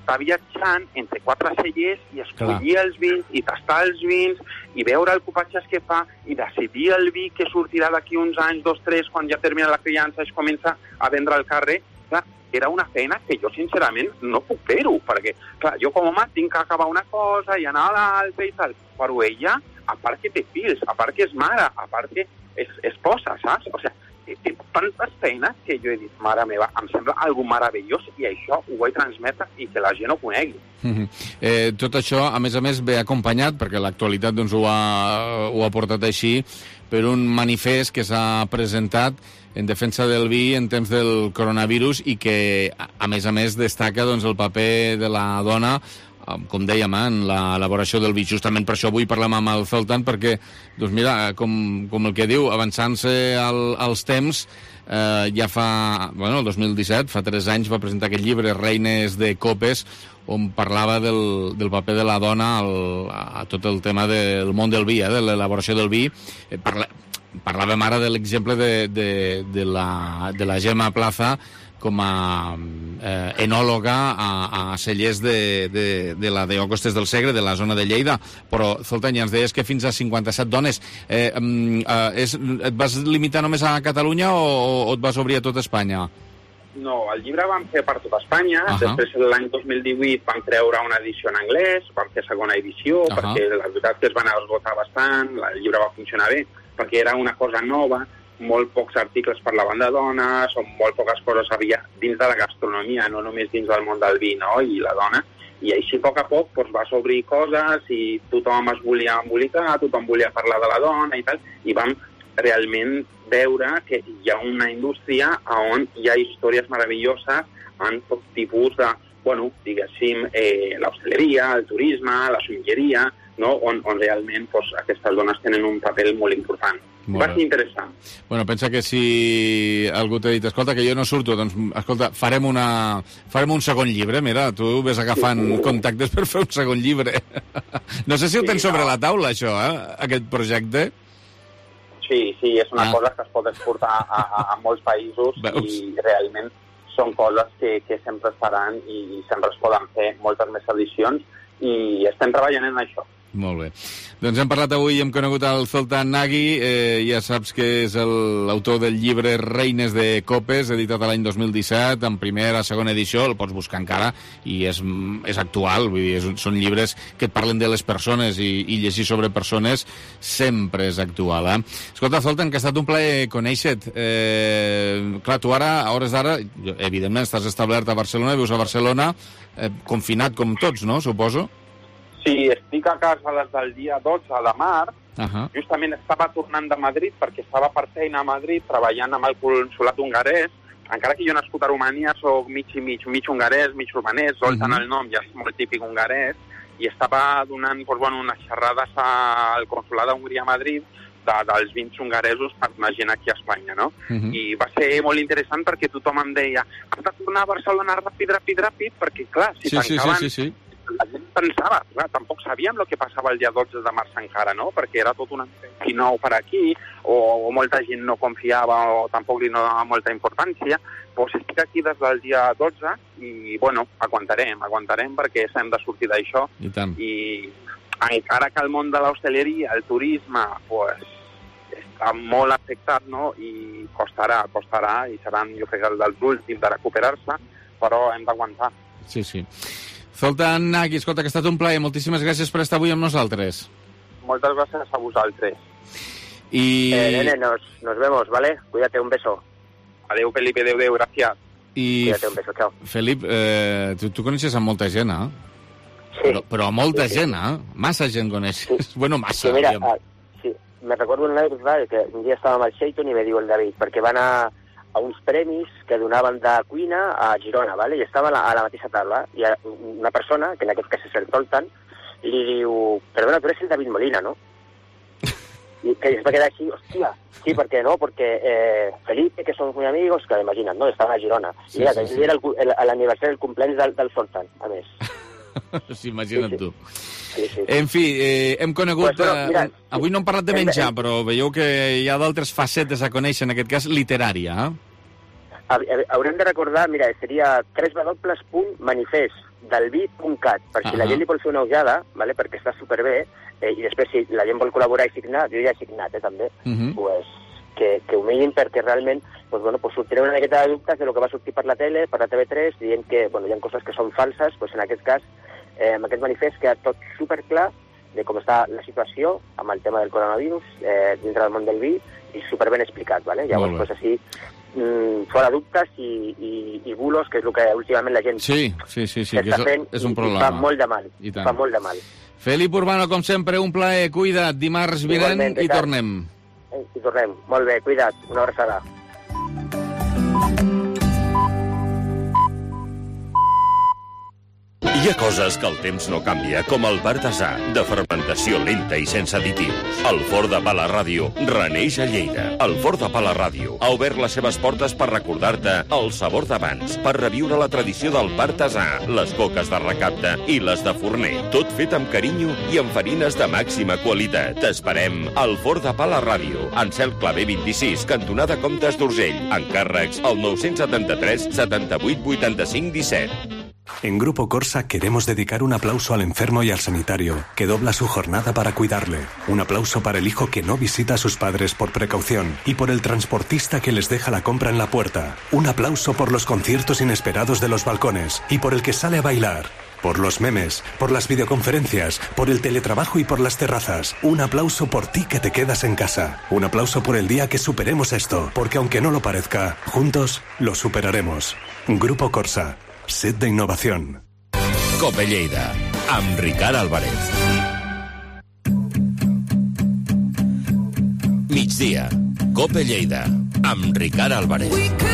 estar viatjant entre 4 cellers i escollir els vins i tastar els vins i veure el cupatges que fa i decidir el vi que sortirà d'aquí uns anys, 2, 3, quan ja termina la criança es comença a vendre al carrer. Clar, era una feina que jo sincerament no puc fer-ho, perquè clar, jo com a home tinc que acabar una cosa i anar a l'altra i tal, però ella, a part que té fills, a part que és mare, a part que es posa, saps? O sigui, té tantes feines que jo he dit, mare meva, em sembla algo meravellós i això ho vull transmetre i que la gent ho conegui. Tot això, a més, ve acompanyat, perquè l'actualitat doncs, ho ha portat així, per un manifest que s'ha presentat en defensa del vi en temps del coronavirus i que, a més, destaca doncs, el paper de la dona, com dèiem, en l'elaboració del vi. Justament per això avui parlem amb el Zoltán, perquè, doncs mira, com el que diu, avançant-se als temps, ja fa, el 2017, fa 3 anys, va presentar aquest llibre, Reines de Copes, on parlava del paper de la dona a tot el tema del món del vi, de l'elaboració del vi. Parlàvem ara de l'exemple de la Gemma Plaza, com a enòloga a cellers de la D.O. Costes del Segre, de la zona de Lleida. Però, Zoltán, ja ens deies que fins a 57 dones. Et vas limitar només a Catalunya o et vas obrir a tot Espanya? No, el llibre vam fer per tot Espanya. Després, l'any 2018, vam treure una edició en anglès, vam fer segona edició, perquè la veritat que es van esgotar bastant, el llibre va funcionar bé, perquè era una cosa nova, molt pocs articles parlaven de dones, o molt poques coses havia dins de la gastronomia, no només dins del món del vi, no? I la dona. I així, a poc doncs, vas obrir coses i tothom es volia embolicar, tothom volia parlar de la dona i tal, i vam realment veure que hi ha una indústria on hi ha històries meravelloses en tot tipus de, diguéssim, l'hostaleria, el turisme, la sommelleria, no? on realment doncs, aquestes dones tenen un paper molt important. Va ser interessant. Pensa que si algú t'ha dit, escolta, que jo no surto, doncs, escolta, farem un segon llibre, mira, tu ves agafant contactes per fer un segon llibre. No sé si ho tens sobre la taula, això, aquest projecte. Sí, és una cosa que es pot exportar a molts països. Veus? I realment són coses que sempre es faran i sempre es poden fer moltes més edicions i estem treballant en això. Molt bé. Doncs hem parlat avui i hem conegut el Zoltán Nagy, ja saps que és l'autor del llibre Reines de Copes, editat l'any 2017, en primera, segona edició, el pots buscar encara, i és actual, vull dir, són llibres que et parlen de les persones i llegir sobre persones sempre és actual. Escolta, Zoltán, que ha estat un plaer conèixer-te. Clar, tu ara, a hores d'ara, evidentment estàs establert a Barcelona, vius a Barcelona, confinat com tots, no?, suposo? Sí, estic a casa des del dia 12 de març. Justament estava tornant de Madrid perquè estava per feina a Madrid treballant amb el consolat hongarès. Encara que jo nascut a Romania soc mig i mig, mig hongarès, mig romanès, Zoltán el nom ja és molt típic hongarès, i estava donant unes xerrades al consolat d'Hongria a Madrid dels vins hongaresos per la gent aquí a Espanya, no? I va ser molt interessant perquè tothom em deia has de tornar a Barcelona ràpid, perquè clar, si tancaven... La gent pensava, clar, tampoc sabíem el que passava el dia 12 de març encara, no? Perquè era tot un nou per aquí, o molta gent no confiava o tampoc li donava molta importància. Doncs estic aquí des del dia 12 i, aguantarem perquè hem de sortir d'això. I encara que el món de l'hostaleria, el turisme, està molt afectat, no? I costarà, i seran, jo crec, dels últims de recuperar-se, però hem d'aguantar. Sí. Zoltán Nagy, escolta, que ha estat un plaer. Moltíssimes gràcies per estar avui amb nosaltres. Moltes gràcies a vosaltres. Nene, nos vemos, ¿vale? Cuídate, un beso. Adeu, Felipe, adeu, gràcies. Cuídate, un beso, chao. Felip, tu coneixes a molta gent, Sí. Però a molta gent, Massa gent coneixes. Sí. Massa. Sí, mira, me recuerdo una anécdota que un dia estàvem al Sheraton i me diu el David, perquè van a uns premis que donaven de cuina a Girona, ¿vale? I estava a la mateixa taula, i una persona, que en aquest cas és el Zoltán, li diu, perdona, tu eres el David Molina, ¿no? Y que es va quedar així, hostia, sí, ¿por qué no? Porque Felipe, que somos muy amigos, que imagina't, no? Estaven a Girona. Sí, i mira, era l'aniversari del cumpleaños del Zoltán, a més. Sí, imagina't tu. Sí. En fi, hem conegut... avui no hem parlat de menjar, però veieu que hi ha d'altres facetes a conèixer, en aquest cas literària. Haurem de recordar, mira, seria www.manifest delvi.cat, per si la gent li vol fer una ullada, vale? Perquè està superbé, i després si la gent vol col·laborar i signar, jo ja he signat també, pues, que ho mirin perquè realment sortiré una miqueta de dubtes de lo que va sortir per la tele, per la TV3, dient que hi ha coses que són falses, en aquest cas, amb aquest manifest queda tot superclar de com està la situació amb el tema del coronavirus dintre del món del vi i superben explicat, ¿vale? Llavors, així, fora dubtes i bulos, que és el que últimament la gent està fent, és un i problema. fa molt de mal. Fa molt de mal. Felip Urbano, com sempre, un plaer. Cuida't, dimarts vinent i tornem. I tornem. Molt bé, cuida't. Una abraçada. Hi ha coses que el temps no canvia, com el partasà, de fermentació lenta i sense additius. El Forn de Pa La Ràdio reneix a Lleida. El Forn de Pa La Ràdio ha obert les seves portes per recordar-te el sabor d'abans, per reviure la tradició del partasà, les coques de recapte i les de forner. Tot fet amb carinyo i amb farines de màxima qualitat. T'esperem al Forn de Pa La Ràdio, en Cel Clavé 26, cantonada Comtes d'Urgell. Encàrrecs al 973 78 85 17. En Grupo Corsa queremos dedicar un aplauso al enfermo y al sanitario, que dobla su jornada para cuidarle. Un aplauso para el hijo que no visita a sus padres por precaución y por el transportista que les deja la compra en la puerta. Un aplauso por los conciertos inesperados de los balcones y por el que sale a bailar. Por los memes, por las videoconferencias, por el teletrabajo y por las terrazas. Un aplauso por ti que te quedas en casa. Un aplauso por el día que superemos esto, porque aunque no lo parezca, juntos lo superaremos. Grupo Corsa. Set d'innovació. Cope Lleida, amb Ricard Álvarez. Migdia, Cope Lleida, amb Ricard Álvarez.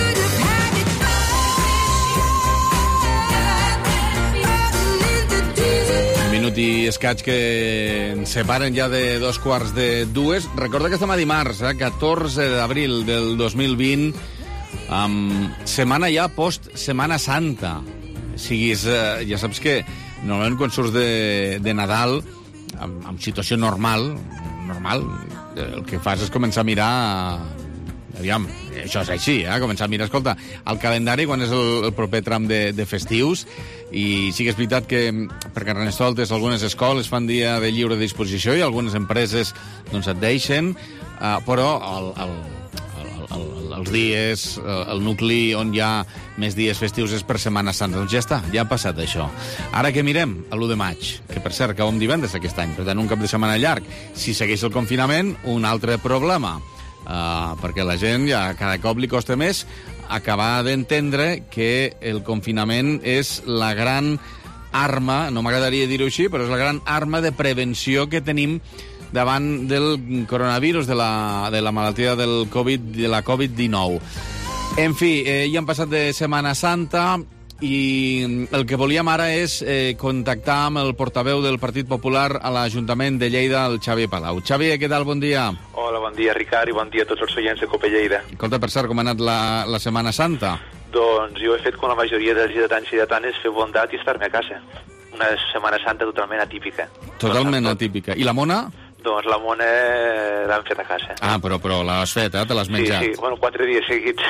Minut i escaig que ens separen ja de 2:45. Recorda que estem a dimarts, 14 d'abril del 2020, setmana ja post-Setmana Santa. Siguis, ja saps que normalment quan surts de Nadal, amb situació normal, el que fas és començar a mirar... Aviam, això és així, començar a mirar, escolta, el calendari quan és el proper tram de festius, i sí que és veritat que per Carnestoltes algunes escoles fan dia de lliure disposició i algunes empreses doncs et deixen, però els dies, el nucli on hi ha més dies festius és per Setmana Santa. Doncs ja està, ja ha passat això. Ara que mirem a l'1 de maig, que per cert, acabem divendres aquest any, per tant un cap de setmana llarg. Si segueix el confinament, un altre problema, perquè la gent ja cada cop li costa més acabar d'entendre que el confinament és la gran arma, no m'agradaria dir-ho així, però és la gran arma de prevenció que tenim davant del coronavirus, de la malaltia del Covid, de la Covid-19. En fi, ja han passat de Setmana Santa i el que volíem ara és contactar amb el portaveu del Partit Popular a l'Ajuntament de Lleida, el Xavier Palau. Xavier, què tal? Bon dia. Hola, bon dia, Ricard, i bon dia a tots els oients de Cope Lleida. Escolta, per cert, com ha anat la Setmana Santa? Doncs jo he fet com la majoria dels lleidatans i lleidatanes, fer bondat i estar-me a casa. Una Setmana Santa totalment atípica. Totalment atípica. I la mona? Doncs la mona l'han fet a casa. Ah, però l'has fet, te l'has menjat. Sí, bueno, 4 dies seguits.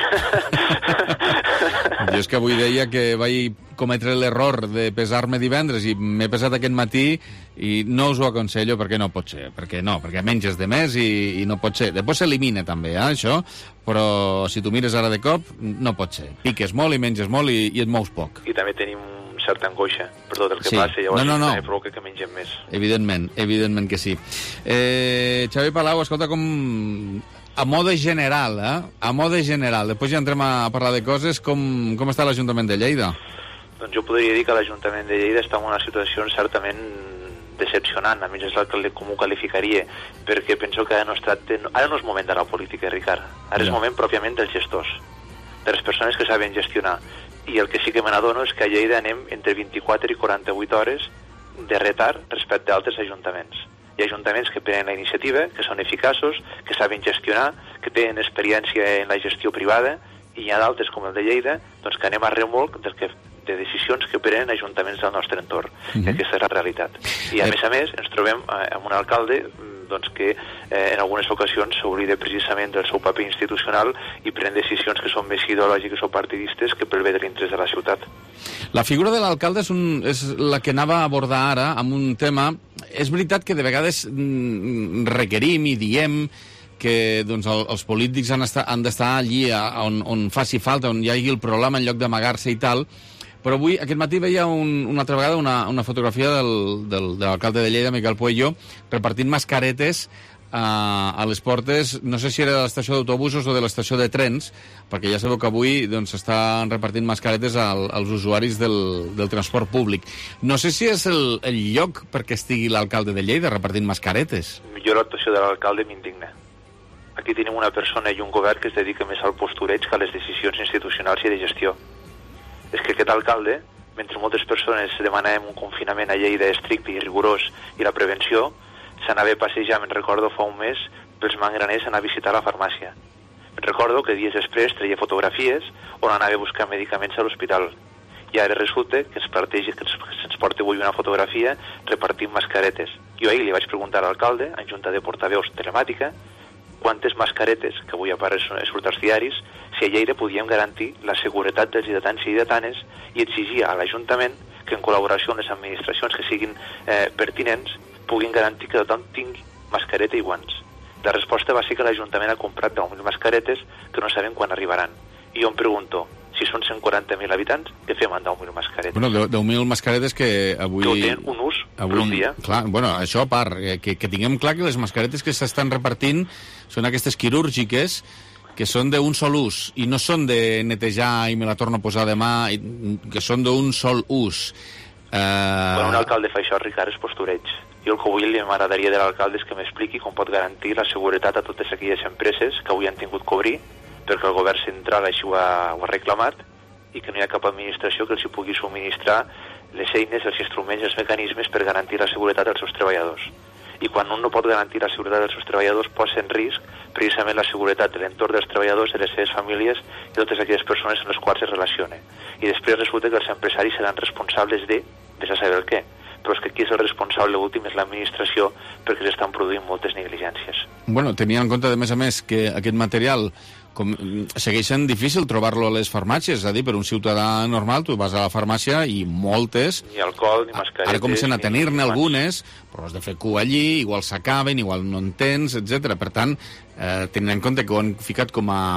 Jo és que avui deia que vaig cometre l'error de pesar-me divendres i m'he pesat aquest matí i no us ho aconsello perquè no pot ser. Perquè menges de més i no pot ser. Després s'elimina també, això, però si tu mires ara de cop, no pot ser. Piques molt i menges molt i et mous poc. I també tenim certa angoixa per tot el que passa, llavors també provoca que mengem més. Evidentment que sí. Xavier Palau, escolta, com a mode general, després ja entrem a parlar de coses, com està l'Ajuntament de Lleida? Doncs jo podria dir que l'Ajuntament de Lleida està en una situació certament decepcionant, a mi és com ho qualificaria, perquè penso que ara no és moment de la política, Ricard, ara és moment pròpiament dels gestors, de les persones que saben gestionar. I el que sí que me n'adono és que a Lleida anem entre 24 i 48 hores de retard respecte a altres ajuntaments. Hi ha ajuntaments que prenen la iniciativa, que són eficaços, que saben gestionar, que tenen experiència en la gestió privada, i hi ha d'altres, com el de Lleida, doncs que anem a remolc de decisions que prenen ajuntaments del nostre entorn. I aquesta és la realitat. I a més, ens trobem amb un alcalde doncs, que en algunes ocasions s'oblida precisament del seu paper institucional i pren decisions que són més ideològiques o partidistes que pel bé de l'interès de la ciutat. La figura de l'alcalde és la que anava a abordar ara amb un tema. És veritat que de vegades requerim i diem que doncs, els polítics han d'estar allí on faci falta, on hi hagi el problema en lloc d'amagar-se i tal, però avui, aquest matí, veia una altra vegada una fotografia de l'alcalde de Lleida, Miquel Pueyo, repartint mascaretes a les portes, no sé si era de l'estació d'autobusos o de l'estació de trens, perquè ja sabeu que avui estan repartint mascaretes als usuaris del transport públic. No sé si és el lloc perquè estigui l'alcalde de Lleida repartint mascaretes. Jo l'actuació de l'alcalde m'indigna. Aquí tenim una persona i un govern que es dedica més al postureig que a les decisions institucionals i de gestió. És que aquest alcalde, mentre moltes persones demanàvem un confinament a Lleida estricte i rigorós i la prevenció, s'anava a passejar, me'n recordo fa un mes, pels Mangraners a anar a visitar la farmàcia. Me'n recordo que dies després treia fotografies on anava a buscar medicaments a l'hospital. I ara resulta que se'ns porta avui una fotografia repartint mascaretes. Jo ahir li vaig preguntar a l'alcalde, en junta de portaveus telemàtica, quantes mascaretes, que avui surt als diaris, si a Lleida podíem garantir la seguretat dels lleidatans i lleidatanes i exigir a l'Ajuntament que en col·laboració amb les administracions que siguin pertinents puguin garantir que tothom tingui mascareta i guants. La resposta va ser que l'Ajuntament ha comprat 10.000 mascaretes que no sabem quan arribaran. I jo em pregunto, si són 140.000 habitants, què fem amb 10.000 mascaretes? Bueno, 10.000 mascaretes que avui... Que tenen un ús per un dia. Clar, bueno, això a part, que tinguem clar que les mascaretes que s'estan repartint són aquestes quirúrgiques que són d'un sol ús i no són de netejar i me la torno a posar demà, que són d'un sol ús. Quan un alcalde fa això, Ricard, és postureig. Jo el que avui m'agradaria de l'alcalde és que m'expliqui com pot garantir la seguretat a totes aquelles empreses que avui han tingut que obrir, perquè el govern central així ho ha reclamat, i que no hi ha cap administració que els hi pugui subministrar les eines, els instruments i els mecanismes per garantir la seguretat dels seus treballadors. I quan un no pot garantir la seguretat dels seus treballadors, posa en risc precisament la seguretat de l'entorn dels treballadors, de les seves famílies i totes aquelles persones amb les quals es relaciona. I després resulta que els empresaris seran responsables de a saber el què. Però és que aquí és el responsable últim, és l'administració, perquè s'estan produint moltes negligències. Bueno, tenia en compte, de més a més, que aquest material segueix sent difícil trobar-lo a les farmàcies, és a dir, per un ciutadà normal, tu vas a la farmàcia i moltes... Ni alcohol, ni mascaretes... Ara comencen a tenir-ne algunes, però has de fer cua allí, igual s'acaben, igual no en tens, etc. Per tant, tenint en compte que ho han ficat com a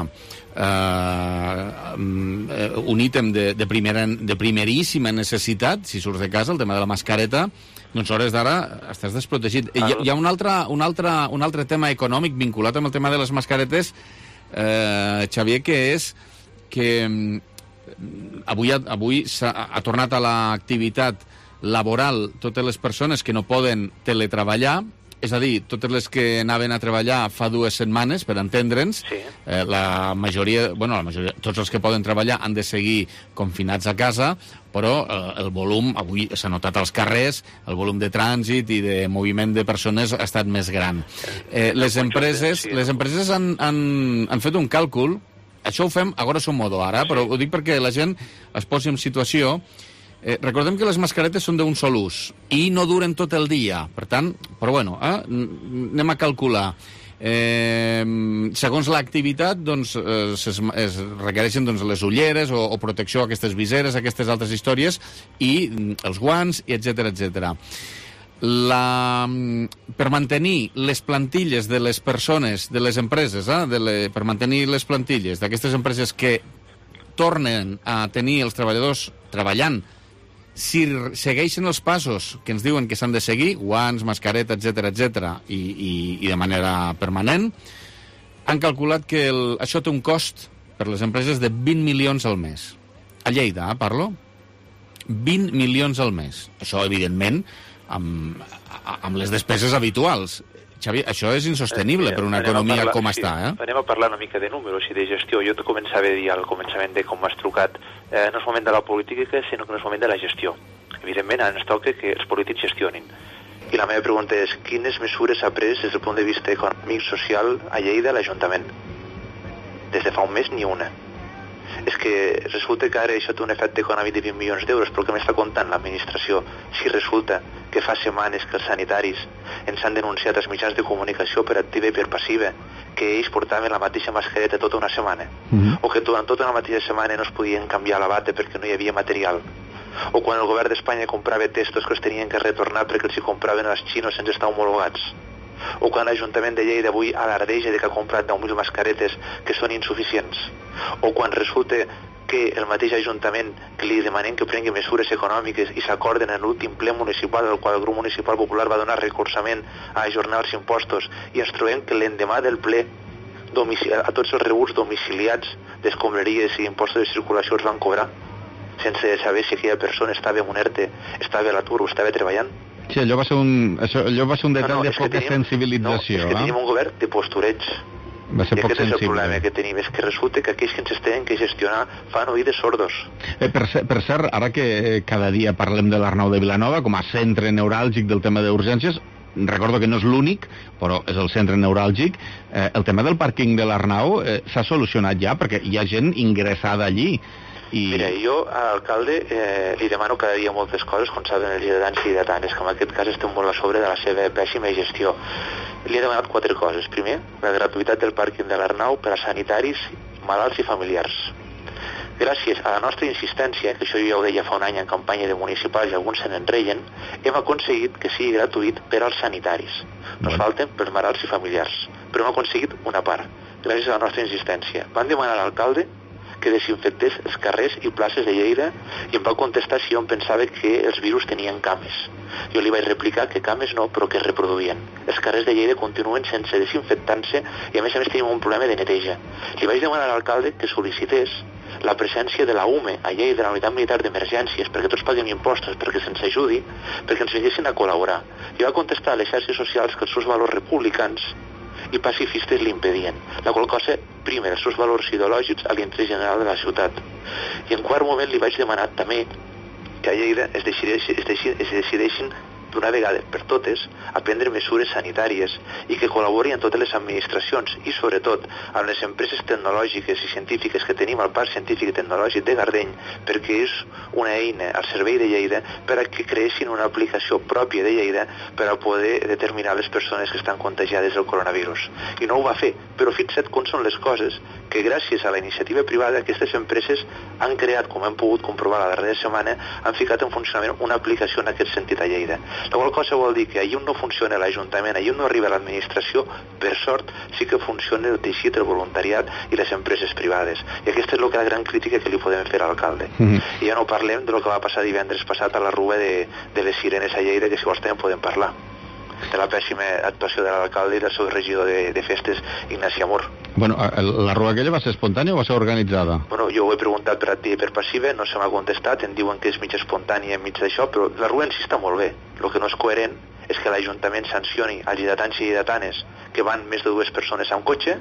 un ítem de primeríssima necessitat, si surts de casa, el tema de la mascareta, doncs a hores d'ara estàs desprotegit. Hi ha un altre tema econòmic vinculat amb el tema de les mascaretes, Xavier, que és que avui ha tornat a l'activitat laboral totes les persones que no poden teletreballar, és a dir, totes les que anaven a treballar fa 2 setmanes, per entendre'ns, sí. La majoria, tots els que poden treballar han de seguir confinats a casa, però el volum, avui s'ha notat als carrers, el volum de trànsit i de moviment de persones ha estat més gran. Les empreses han fet un càlcul, això ho fem a grosso modo ara, però ho dic perquè la gent es posi en situació. Recordem que les mascaretes són d'un sol ús i no duren tot el dia, per tant, però bueno, anem a calcular. Segons l'activitat, doncs, es requereixen les ulleres o protecció a aquestes viseres, a aquestes altres històries, i els guants, i etcètera, etcètera. Per mantenir les plantilles de les persones, de les empreses, per mantenir les plantilles d'aquestes empreses que tornen a tenir els treballadors treballant, si segueixen els passos que ens diuen que s'han de seguir, guants, mascareta, etc., i de manera permanent, han calculat que això té un cost per les empreses de 20 milions al mes. A Lleida, parlo? 20 milions al mes. Això, evidentment, amb les despeses habituals. Xavi, això és insostenible per una economia com està, Anem a parlar una mica de números i de gestió. Jo te començava a dir al començament de com m'has trucat, no és moment de la política, sinó que no és moment de la gestió. Evidentment, ara ens toca que els polítics gestionin. I la meva pregunta és, quines mesures ha pres des del punt de vista econòmic, social, a Lleida, l'Ajuntament? Des de fa un mes, ni una. És que resulta que ara això té un efecte econòmic de 20 milions d'euros, però què m'està comptant l'administració? Si resulta que fa setmanes que els sanitaris ens han denunciat als mitjans de comunicació per activa i per passiva que ells portaven la mateixa mascareta tota una setmana, o que durant tota una mateixa setmana no es podien canviar la bata perquè no hi havia material, o quan el govern d'Espanya comprava testos que els tenien que retornar perquè els hi compraven als xinos sense estar homologats, o quan l'Ajuntament de Lleida avui alardeja de que ha comprat 10.000 mascaretes que són insuficients, o quan resulta que el mateix Ajuntament que li demanen que prengui mesures econòmiques i s'acorden en l'últim ple municipal al qual el grup municipal popular va donar recolzament a ajornar els impostos, i ens trobem que l'endemà del ple a tots els rebuts domiciliats d'escombraries i impostos de circulació els van cobrar sense saber si aquella persona estava en un ERTE, estava a l'atur o estava treballant. Sí, allò va ser un detall de poca sensibilització. No, és que tenim un govern de postureig. Va ser I poc aquest és el sensible. problema que tenim, és que resulta que aquells que ens tenen que gestionar fan oïdes sordos. Per cert, ara que cada dia parlem de l'Arnau de Vilanova com a centre neuràlgic del tema d'urgències, recordo que no és l'únic, però és el centre neuràlgic, el tema del pàrquing de l'Arnau s'ha solucionat ja, perquè hi ha gent ingressada allí. Mira, jo a l'alcalde li demano cada dia moltes coses, com saben els lleidatans i lleidatanes, que en aquest cas estem molt a sobre de la seva pèssima gestió. Li he demanat 4 coses. Primer, la gratuïtat del pàrquing de l'Arnau per a sanitaris, malalts i familiars. Gràcies a la nostra insistència, que això jo ja ho deia fa un any en campanya de municipals i alguns se n'enreien, hem aconseguit que sigui gratuït per als sanitaris. Nos falten per malalts i familiars, però hem aconseguit una part, gràcies a la nostra insistència. Van demanar a l'alcalde que desinfectés els carrers i places de Lleida i em va contestar si jo em pensava que els virus tenien cames. Jo li vaig replicar que cames no, però que es reproduïen. Els carrers de Lleida continuen sense desinfectant-se i a més tenim un problema de neteja. Li vaig demanar a l'alcalde que sol·licités la presència de la UME a Lleida, de la Unitat Militar d'Emergències, perquè tots paguem impostos, perquè se'ns ajudi, perquè ens vinguessin a col·laborar. I va contestar a les xarxes socials que els seus valors republicans i pacifistes l'impedien, la qual cosa prima els seus valors ideològics a l'interès general de la ciutat. I en quart moment li vaig demanar també que a Lleida es decideixin d'una vegada per totes a prendre mesures sanitàries i que col·labori en totes les administracions i sobretot amb les empreses tecnològiques i científiques que tenim al Parc Científic i Tecnològic de Gardeny, perquè és una eina al servei de Lleida per a que creessin una aplicació pròpia de Lleida per a poder determinar les persones que estan contagiades del coronavirus. I no ho va fer, però fixa't com són les coses, que gràcies a la iniciativa privada aquestes empreses han creat, com hem pogut comprovar la darrera setmana, han ficat en funcionament una aplicació en aquest sentit a Lleida. La qual cosa vol dir que allà on no funciona l'Ajuntament, allà on no arriba l'administració, per sort sí que funciona el teixit, el voluntariat i les empreses privades. I aquesta és la gran crítica que li podem fer a l'alcalde. I ja no parlem del que va passar divendres passat a la rua de les Sirenes a Lleida, que si vols també podem parlar de la pèssima actuació de l'alcalde i del seu regidor de festes, Ignasi Amor. Bueno, la rua aquella va ser espontània o va ser organitzada? Bueno, jo ho he preguntat per activa i per passiva, no se m'ha contestat, em diuen que és mig espontània enmig d'això, però la rua en si està molt bé. El que no és coherent és que l'Ajuntament sancioni als lleidatans i lleidatanes que van més de 2 persones amb cotxe,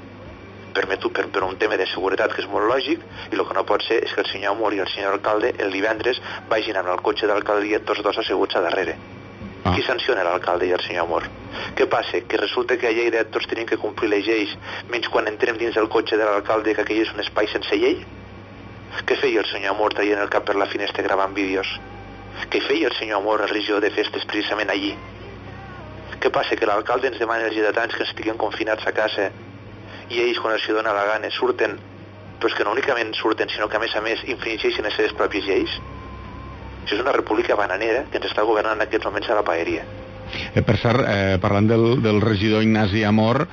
per un tema de seguretat que és molt lògic, i el que no pot ser és que el senyor Amor i el senyor alcalde el divendres vagin amb el cotxe d'alcaldia tots dos asseguts a darrere. Qui sanciona l'alcalde i el senyor Amor? Què passa? Que resulta que a Lleida tots tenim que complir les lleis, menys quan entrem dins del cotxe de l'alcalde, que aquell és un espai sense llei? Què feia el senyor Amor traient el cap per la finestra gravant vídeos? Què feia el senyor Amor, el regidor de festes, precisament allí? Què passa? Que l'alcalde ens demana als lleidatans que estiguen confinats a casa i ells, quan els dona la gana, surten, però és que no únicament surten, sinó que a més infringeixen les seves pròpies lleis? Això és una república bananera que ens està governant en aquests moments a la paeria. Per cert, parlant del regidor Ignasi Amor,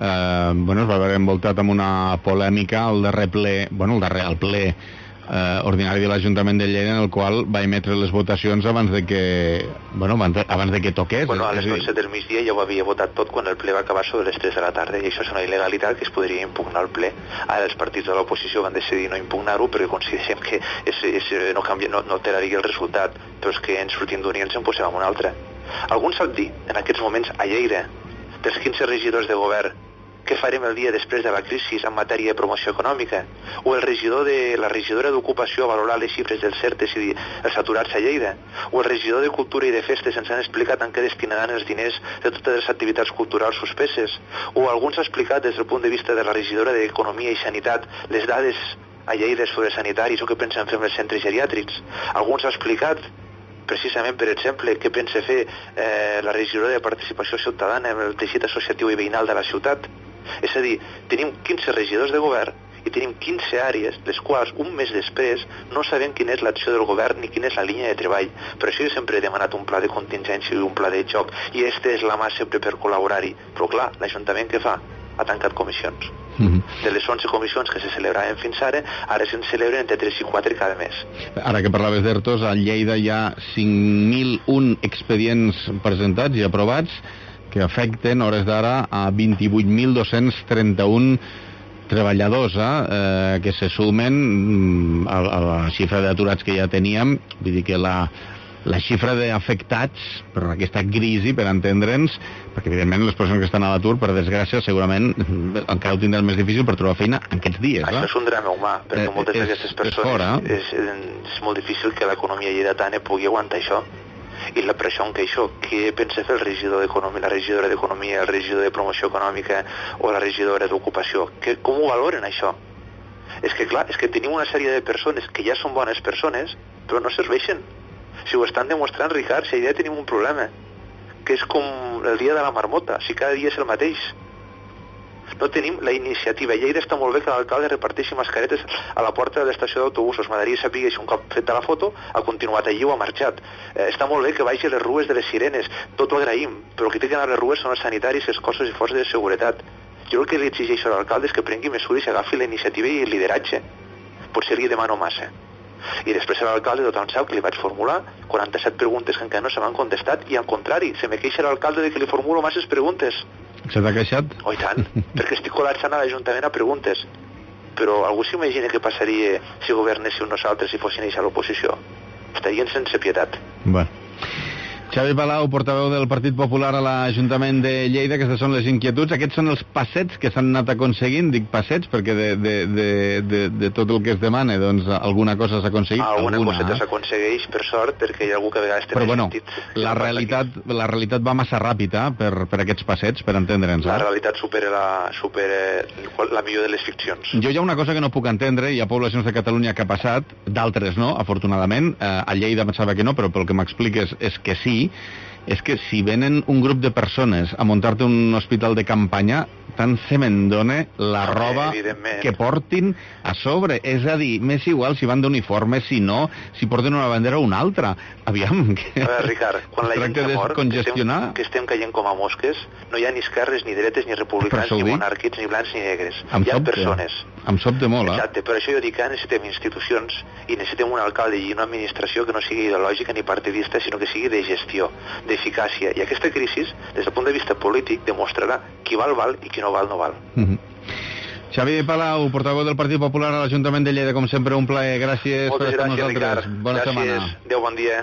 es va haver envoltat amb una polèmica al darrer ple, al ple ordinari de l'Ajuntament de Lleida, en el qual va emetre les votacions abans de que toqués. A les 12 del migdia ja ho havia votat tot quan el ple va acabar sobre les 3 de la tarda, i això és una il·legalitat que es podria impugnar al ple. Ara els partits de l'oposició van decidir no impugnar-ho perquè considerem que no alteraria el resultat, però és que ens sortim d'un i ens en posem en un altre. Algú sap dir, en aquests moments, a Lleida, dels 15 regidors de govern, què farem el dia després de la crisi en matèria de promoció econòmica? O la regidora d'Ocupació a valorar les xifres dels CERTES i els aturats a Lleida? O el regidor de Cultura i de Festes ens han explicat en què destinaran els diners de totes les activitats culturals suspeses? O algú ens ha explicat des del punt de vista de la regidora d'Economia i Sanitat les dades a Lleida sobre sanitaris o què pensen fer amb els centres geriàtrics? Algú ens ha explicat precisament, per exemple, què pensa fer la regidora de Participació Ciutadana en el teixit associatiu i veïnal de la ciutat. És a dir, tenim 15 regidors de govern i tenim 15 àrees, les quals un mes després no sabem quina és l'acció del govern ni quina és la línia de treball. Per això jo sempre he demanat un pla de contingència i un pla de xoc, i este és la mà sempre per col·laborar-hi. Però clar, l'Ajuntament què fa? Ha tancat comissions. De les 11 comissions que se celebraven fins ara se'n celebren entre 3 i 4 cada mes. Ara que parlaves d'ERTOs, a Lleida hi ha 5.001 expedients presentats i aprovats que afecten, a hores d'ara, a 28.231 treballadors que se sumen a la xifra d'aturats que ja teníem. Vull dir que la xifra d'afectats per aquesta crisi, per entendre'ns, perquè evidentment les persones que estan a l'atur, per desgràcia, segurament encara ho tindran més difícil per trobar feina en aquests dies. Això és un drama humà, perquè moltes d'aquestes persones és molt difícil que l'economia lleidatana pugui aguantar això. I per això em queixo. Què pensa fer el regidor d'Economia, la regidora d'Economia, el regidor de Promoció Econòmica o la regidora d'Ocupació? Com ho valoren, això? És que, clar, és que tenim una sèrie de persones que ja són bones persones, però no serveixen. Si ho estan demostrant, Ricard, si ja tenim un problema, que és com el dia de la marmota, si cada dia és el mateix. No tenim la iniciativa. Lleida està molt bé que l'alcalde reparteixi mascaretes a la porta de l'estació d'autobusos. M'agradaria saber si un cop feta la foto ha continuat allí o ha marxat. Està molt bé que vagi a les rues de les Sirenes, tot ho agraïm, però qui té que anar a les rues són els sanitaris, els cossos i forces de seguretat. Jo el que li exigeixo a l'alcalde és que prengui mesures i agafi la iniciativa i el lideratge. Potser li demano massa. I després a l'alcalde tothom sap que li vaig formular 47 preguntes que encara no se m'han contestat, i al contrari, se me queixa l'alcalde de que li formulo masses preguntes. Se t'ha queixat? Oh, i tant, perquè estic col·lapsant a l'Ajuntament a preguntes. Però algú s'imagina què passaria si governéssim nosaltres i fossin ells a l'oposició? Estarien sense pietat. Bé. Xavi Palau, portaveu del Partit Popular a l'Ajuntament de Lleida, aquestes són les inquietuds. Aquests són els passets que s'han anat aconseguint. Dic passets perquè de tot el que es demana, doncs alguna cosa s'ha aconseguit. Alguna coseta s'aconsegueix, per sort, perquè hi ha algú que a vegades té sentit. La realitat va massa ràpida per aquests passets, per entendre'ns. La realitat supera la millor de les ficcions. Jo hi ha una cosa que no puc entendre, hi ha poblacions de Catalunya que ha passat, d'altres no, afortunadament. A Lleida pensava que no, però pel que m'expliques és que sí. És que si venen un grup de persones a muntar-te un hospital de campanya, tant se me'n dona la roba que portin a sobre. És a dir, m'és igual si van d'uniforme, si no, si porten una bandera o una altra. Aviam, que a veure, Ricard, quan la gent mor, que estem caient com a mosques, no hi ha ni esquerres, ni dretes, ni republicans, ni monàrquics, ni blancs, ni negres. Hi ha persones. Em sobta molt, Exacte, per això jo dic que necessitem institucions i necessitem un alcalde i una administració que no sigui ideològica ni partidista, sinó que sigui de gestió, d'eficàcia. I aquesta crisi, des del punt de vista polític, demostrarà qui val i qui no val. Xavi Palau, portaveu del Partit Popular a l'Ajuntament de Lleida, com sempre un plaer. Gràcies per estar amb nosaltres. Ricard. Bona setmana. Adéu, bon dia.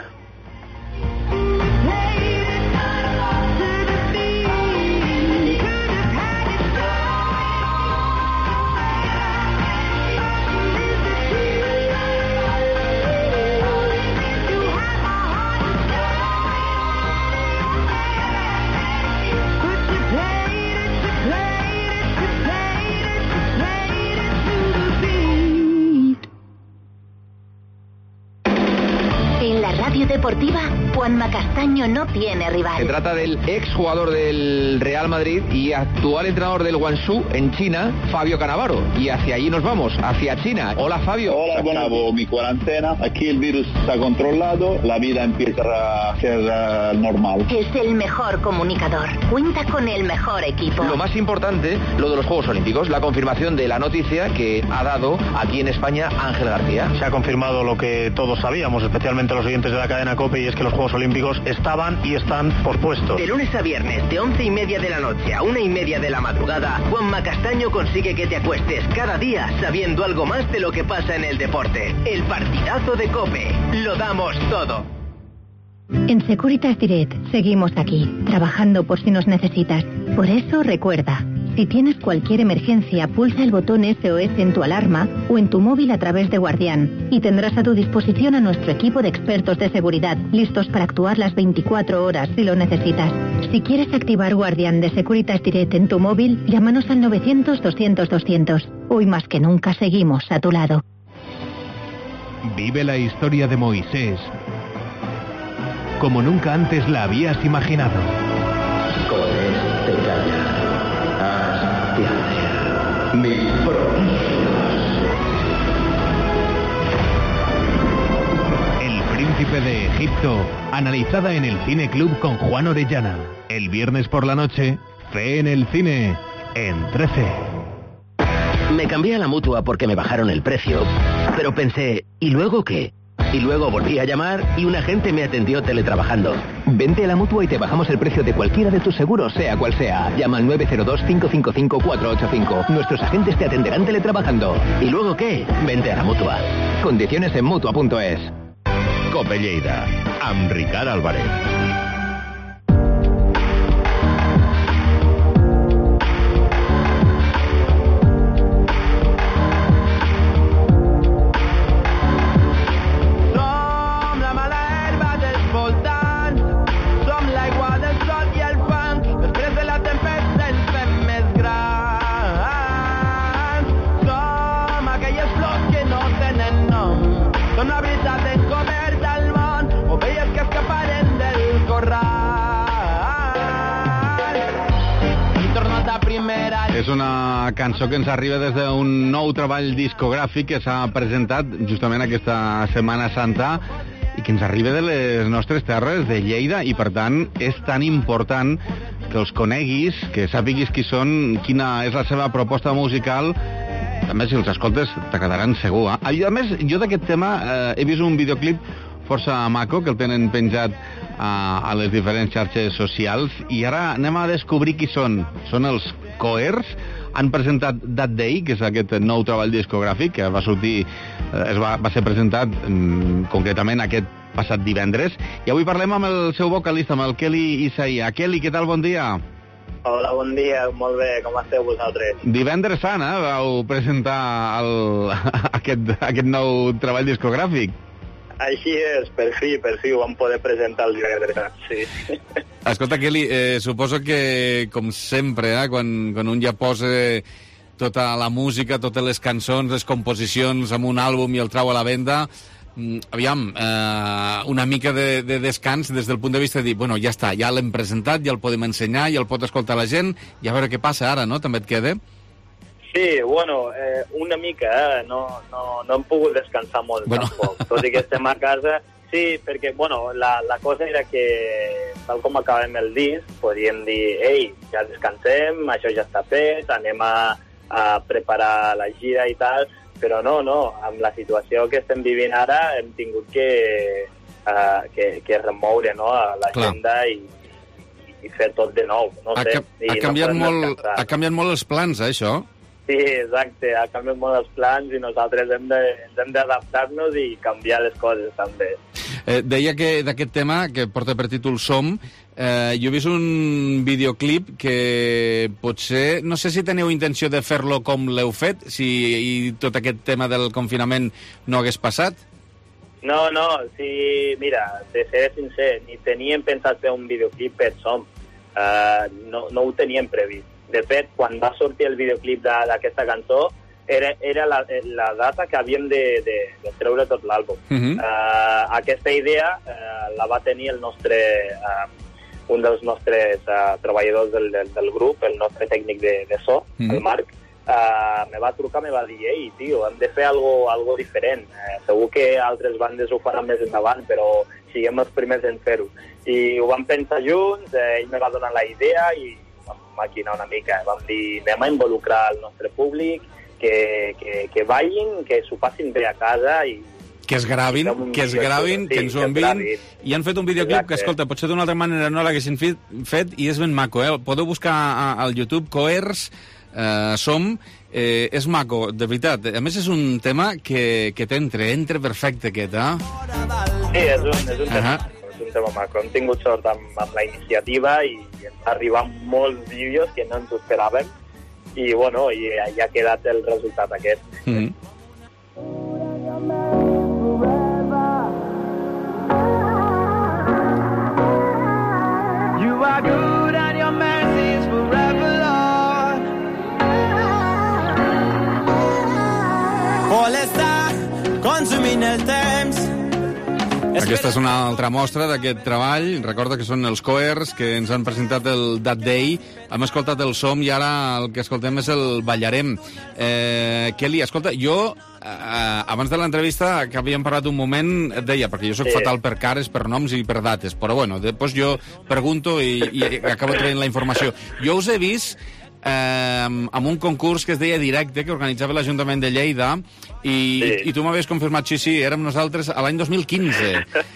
Deportiva, Juanma Castaño no tiene rival. Se trata del exjugador del Real Madrid y actual entrenador del Guangzhou en China, Fabio Cannavaro. Y hacia allí nos vamos, hacia China. Hola, Fabio. Hola, acabo mi cuarentena. Aquí el virus está controlado, la vida empieza a ser normal. Es el mejor comunicador. Cuenta con el mejor equipo. Lo más importante, lo de los Juegos Olímpicos, la confirmación de la noticia que ha dado aquí en España Ángel García. Se ha confirmado lo que todos sabíamos, especialmente los oyentes de la cadena COPE, y es que los Juegos Olímpicos estaban y están pospuestos. De lunes a viernes, de 11:30 de la noche a 1:30 de la madrugada, Juanma Castaño consigue que te acuestes cada día sabiendo algo más de lo que pasa en el deporte. El partidazo de COPE. Lo damos todo. En Securitas Direct seguimos aquí, trabajando por si nos necesitas. Por eso recuerda, si tienes cualquier emergencia, pulsa el botón SOS en tu alarma o en tu móvil a través de Guardián y tendrás a tu disposición a nuestro equipo de expertos de seguridad, listos para actuar las 24 horas si lo necesitas. Si quieres activar Guardián de Securitas Direct en tu móvil, llámanos al 900-200-200. Hoy más que nunca seguimos a tu lado. Vive la historia de Moisés, como nunca antes la habías imaginado. Con este caña hacia mis prodigios. El Príncipe de Egipto, analizada en el Cine Club con Juan Orellana. El viernes por la noche, Fe en el Cine, en 13. Me cambié a la Mutua porque me bajaron el precio, pero pensé, ¿y luego qué? Y luego volví a llamar y un agente me atendió teletrabajando. Vente a la Mutua y te bajamos el precio de cualquiera de tus seguros, sea cual sea. Llama al 902-555-485. Nuestros agentes te atenderán teletrabajando. ¿Y luego qué? Vente a la Mutua. Condiciones en Mutua.es. Cope Lleida, amb Ricard Álvarez. És una cançó que ens arriba des d'un nou treball discogràfic que s'ha presentat justament aquesta Setmana Santa i que ens arriba de les nostres terres, de Lleida, i per tant és tan important que els coneguis, que sàpiguis qui són, quina és la seva proposta musical. També si els escoltes t'agradaran segur. A més, jo d'aquest tema he vist un videoclip força maco que el tenen penjat a les diferents xarxes socials i ara anem a descobrir qui són. Són els Coers. Han presentat That Day, que és aquest nou treball discogràfic que va sortir, va ser presentat concretament aquest passat divendres, i avui parlem amb el seu vocalista, amb el Kelly Isaia. Kelly, què tal? Bon dia. Hola, bon dia, molt bé, com esteu vosaltres? Divendres sant, vau presentar aquest nou treball discogràfic. Així és, per fi ho vam poder presentar el divendres, sí. Escolta, Kelly, suposo que, com sempre, quan un ja posa tota la música, totes les cançons, les composicions amb un àlbum i el trau a la venda, aviam, una mica de descans des del punt de vista de dir, bueno, ja està, ja l'hem presentat, ja el podem ensenyar, ja el pot escoltar la gent, i a veure què passa ara, no? També et queda? Sí, bueno, una mica, no hem pogut descansar molt tampoc, tot i que estem a casa. Sí, perquè, bueno, la cosa era que, tal com acabem el disc, podíem dir, ei, ja descansem, això ja està fet, anem a preparar la gira i tal, però no, amb la situació que estem vivint ara hem tingut que remoure, no, l'agenda i fer tot de nou, no sé. Ha canviat molt els plans, això? Sí, exacte, ha canviat molt els plans i nosaltres hem d'adaptar-nos i canviar les coses també. Deia que d'aquest tema, que porta per títol Som, jo he vist un videoclip que potser, no sé si teniu intenció de fer-lo com l'heu fet, si tot aquest tema del confinament no hagués passat? No, sí, mira, te seré sincer, ni teníem pensat fer un videoclip per Som, no ho teníem previst. De fet, quan va sortir el videoclip d'aquesta cançó, era la data que havíem de treure tot l'àlbum. Aquesta idea la va tenir un dels nostres treballadors del grup, el nostre tècnic de so, el Marc. Me va trucar, me va dir, ei, tio, hem de fer algo diferent. Segur que altres bandes ho faran més endavant, però siguem els primers en fer-ho. I ho vam pensar junts, ell me va donar la idea i vam maquinar una mica. Vam dir, anem a involucrar el nostre públic, que ballin, que s'ho passin bé a casa i que es gravin, que ens ho enviïn, i han fet un videoclip que, escolta, potser d'una altra manera no l'haguessin fet, i és ben maco, Podeu buscar al YouTube Coers, Som, és maco, de veritat. A més, és un tema que t'entra perfecte, aquest, Sí, és un tema maco. Hem tingut sort amb la iniciativa i ens arriben molts vídeos que no ens ho esperàvem, i, bueno, ja ha quedat el resultat aquest. You are good and your mercies forever, Lord. Vol està consumint el temps, Aquesta és una altra mostra d'aquest treball. Recorda que són els Coers que ens han presentat el That Day. Hem escoltat el Som i ara el que escoltem és el Ballarem. Kelly, escolta, jo abans de l'entrevista que havíem parlat un moment et deia, perquè jo soc fatal per cares, per noms i per dates, però bueno, després jo pregunto i acabo traient la informació. Jo us he vist amb un concurs que es deia Directe, que organitzava l'Ajuntament de Lleida, i tu m'havies confirmat, sí, érem nosaltres a l'any 2015.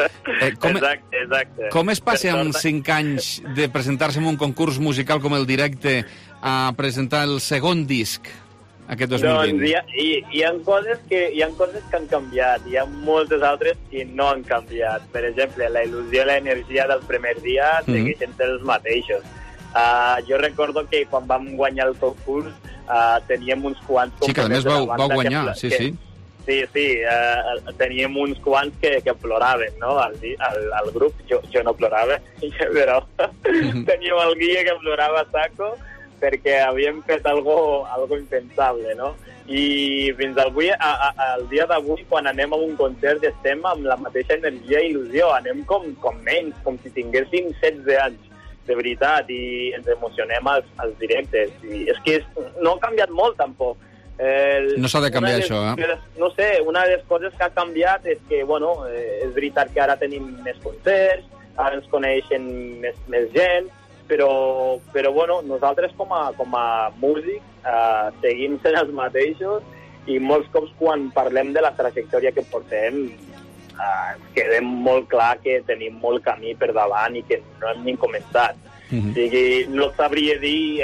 Exacte. Com es passa amb 5 anys de presentar-se en un concurs musical com el Directe a presentar el segon disc aquest 2020? Doncs hi ha coses que han canviat, hi ha moltes altres que no han canviat. Per exemple, la il·lusió i l'energia del primer dia segueixen sent els mateixos. Jo recordo que quan vam guanyar el concurs teníem uns quants... Sí, que a més vau guanyar, sí. Sí, teníem uns quants que ploraven, no?, al grup. Jo no plorava, però teníem el guia que plorava a saco perquè havíem fet algo impensable, no? I fins al dia d'avui, quan anem a un concert, estem amb la mateixa energia i il·lusió. Anem com menys, com si tinguéssim 16 anys. De veritat, i ens emocionem als directes. I és que no ha canviat molt, tampoc. No s'ha de canviar això, No sé, una de les coses que ha canviat és que, bueno, és veritat que ara tenim més concerts, ara ens coneixen més gent, però bueno, nosaltres com a músics seguim sent els mateixos i molts cops quan parlem de la trajectòria que portem quedem molt clar que tenim molt camí per davant i que no hem ni començat. O sigui, no sabria dir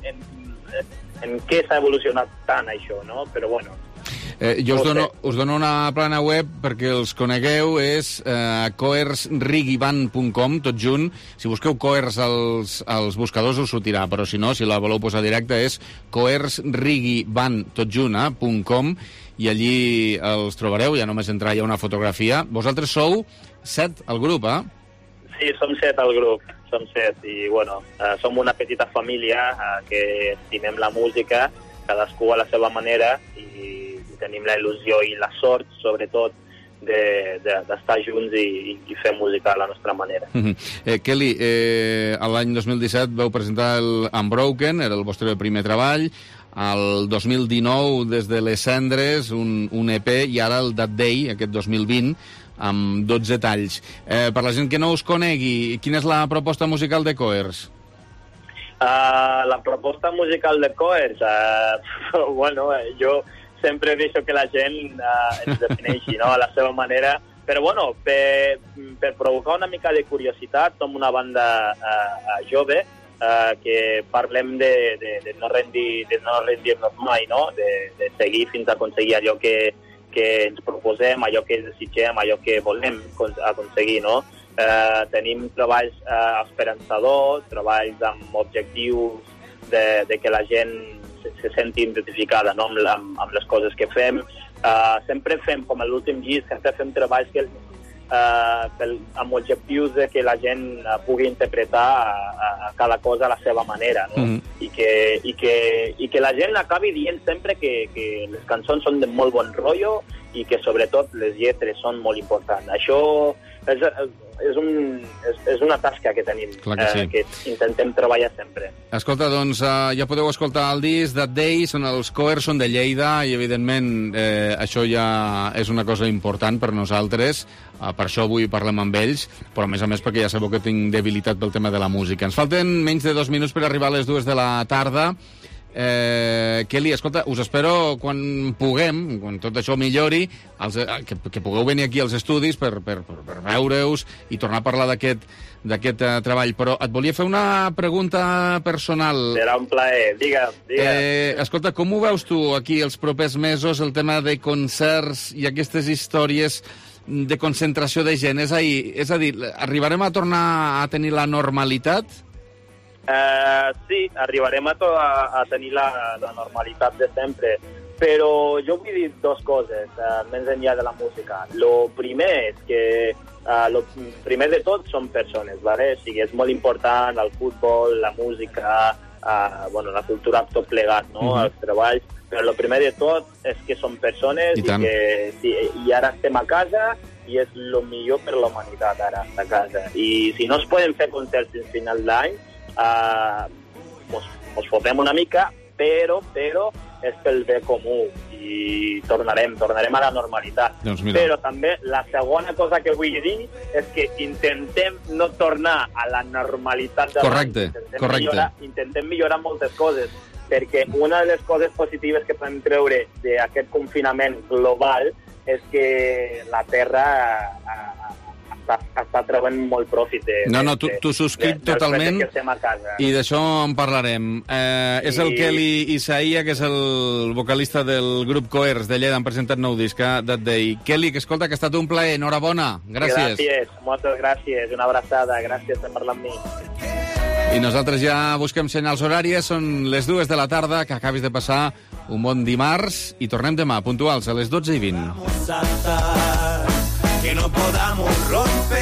en què s'ha evolucionat tant això, no? Però bueno. Jo us dono una plana web perquè els conegueu, és coersrigiband.com, tot junt. Si busqueu Coers als buscadors us sortirà, però si no, si la voleu posar directa, és coersrigiband, tot junt, .com, i allí els trobareu, ja només entrar, hi ha una fotografia. Vosaltres sou 7 al grup, Sí, som 7 al grup, som 7, i bueno, som una petita família que estimem la música, cadascú a la seva manera, i tenim la il·lusió i la sort, sobretot, d'estar junts i fer música a la nostra manera. Kelly, l'any 2017 vau presentar el Unbroken, era el vostre primer treball, el 2019 Des de les cendres, un EP, i ara el That Day, aquest 2020, amb 12 talls. Per la gent que no us conegui, quina és la proposta musical de Coers? La proposta musical de Coers, bueno, jo sempre deixo que la gent ens defineixi, no?, a la seva manera, però bueno, per provocar una mica de curiositat, som una banda jove, que parlem de no rendir-nos mai, no?, de seguir fins a aconseguir allò que ens proposem, allò que desitgem, allò que volem aconseguir, no? Tenim treballs esperançadors, treballs amb objectius de que la gent se senti identificada, no?, amb les coses que fem. Sempre fem, com a l'últim disc, sempre fem treballs que amb objectius de que la gent pugui interpretar cada cosa a la seva manera, no? I que la gent acabi dient sempre que les cançons són de molt bon rotllo i que sobretot les lletres són molt importants. Això és una tasca que tenim, que intentem treballar sempre. Escolta, doncs ja podeu escoltar el disc That Day, els Coers són de Lleida i evidentment això ja és una cosa important per nosaltres, per això avui parlem amb ells, però a més perquè ja sabeu que tinc debilitat pel tema de la música. Ens falten menys de 2 minuts per arribar a les 2 de la tarda. Kelly, escolta, us espero quan puguem, quan tot això millori, que pugueu venir aquí als estudis per veure-us i tornar a parlar d'aquest treball. Però et volia fer una pregunta personal. Serà un plaer, digue'm. Escolta, com ho veus tu aquí els propers mesos, el tema de concerts i aquestes històries de concentració de gent? És a dir, arribarem a tornar a tenir la normalitat? Sí, arribarem a tenir la normalitat de sempre, però jo vull dir 2 coses, més enllà de la música. Lo primer és que primer de tot són persones, ¿vale? O sigui, és molt important el futbol, la música, la cultura, tot plegat, no? Els treballs, però el primer de tot és que són persones i ara estem a casa i és el millor per la humanitat ara, a casa. I si no es poden fer concerts fins final d'any, ens fotem una mica, però és pel bé comú i tornarem a la normalitat. Doncs però també la segona cosa que vull dir és que intentem no tornar a la normalitat de l'any. Intentem millorar moltes coses, perquè una de les coses positives que podem treure d'aquest confinament global és que la Terra està trobant molt profit. T'ho subscric totalment i d'això en parlarem. És el Kelly Isaia, que és el vocalista del grup Coers de Lleida, han presentat nou disc That Day. Kelly, que escolta, que ha estat un plaer, enhorabona. Gràcies. Gràcies, moltes gràcies, una abraçada, gràcies per parlar amb mi. I nosaltres ja busquem senyals horàries, són les 2 de la tarda, que acabis de passar un bon dimarts, i tornem demà, puntuals, a les 12:20. Que no podamos romper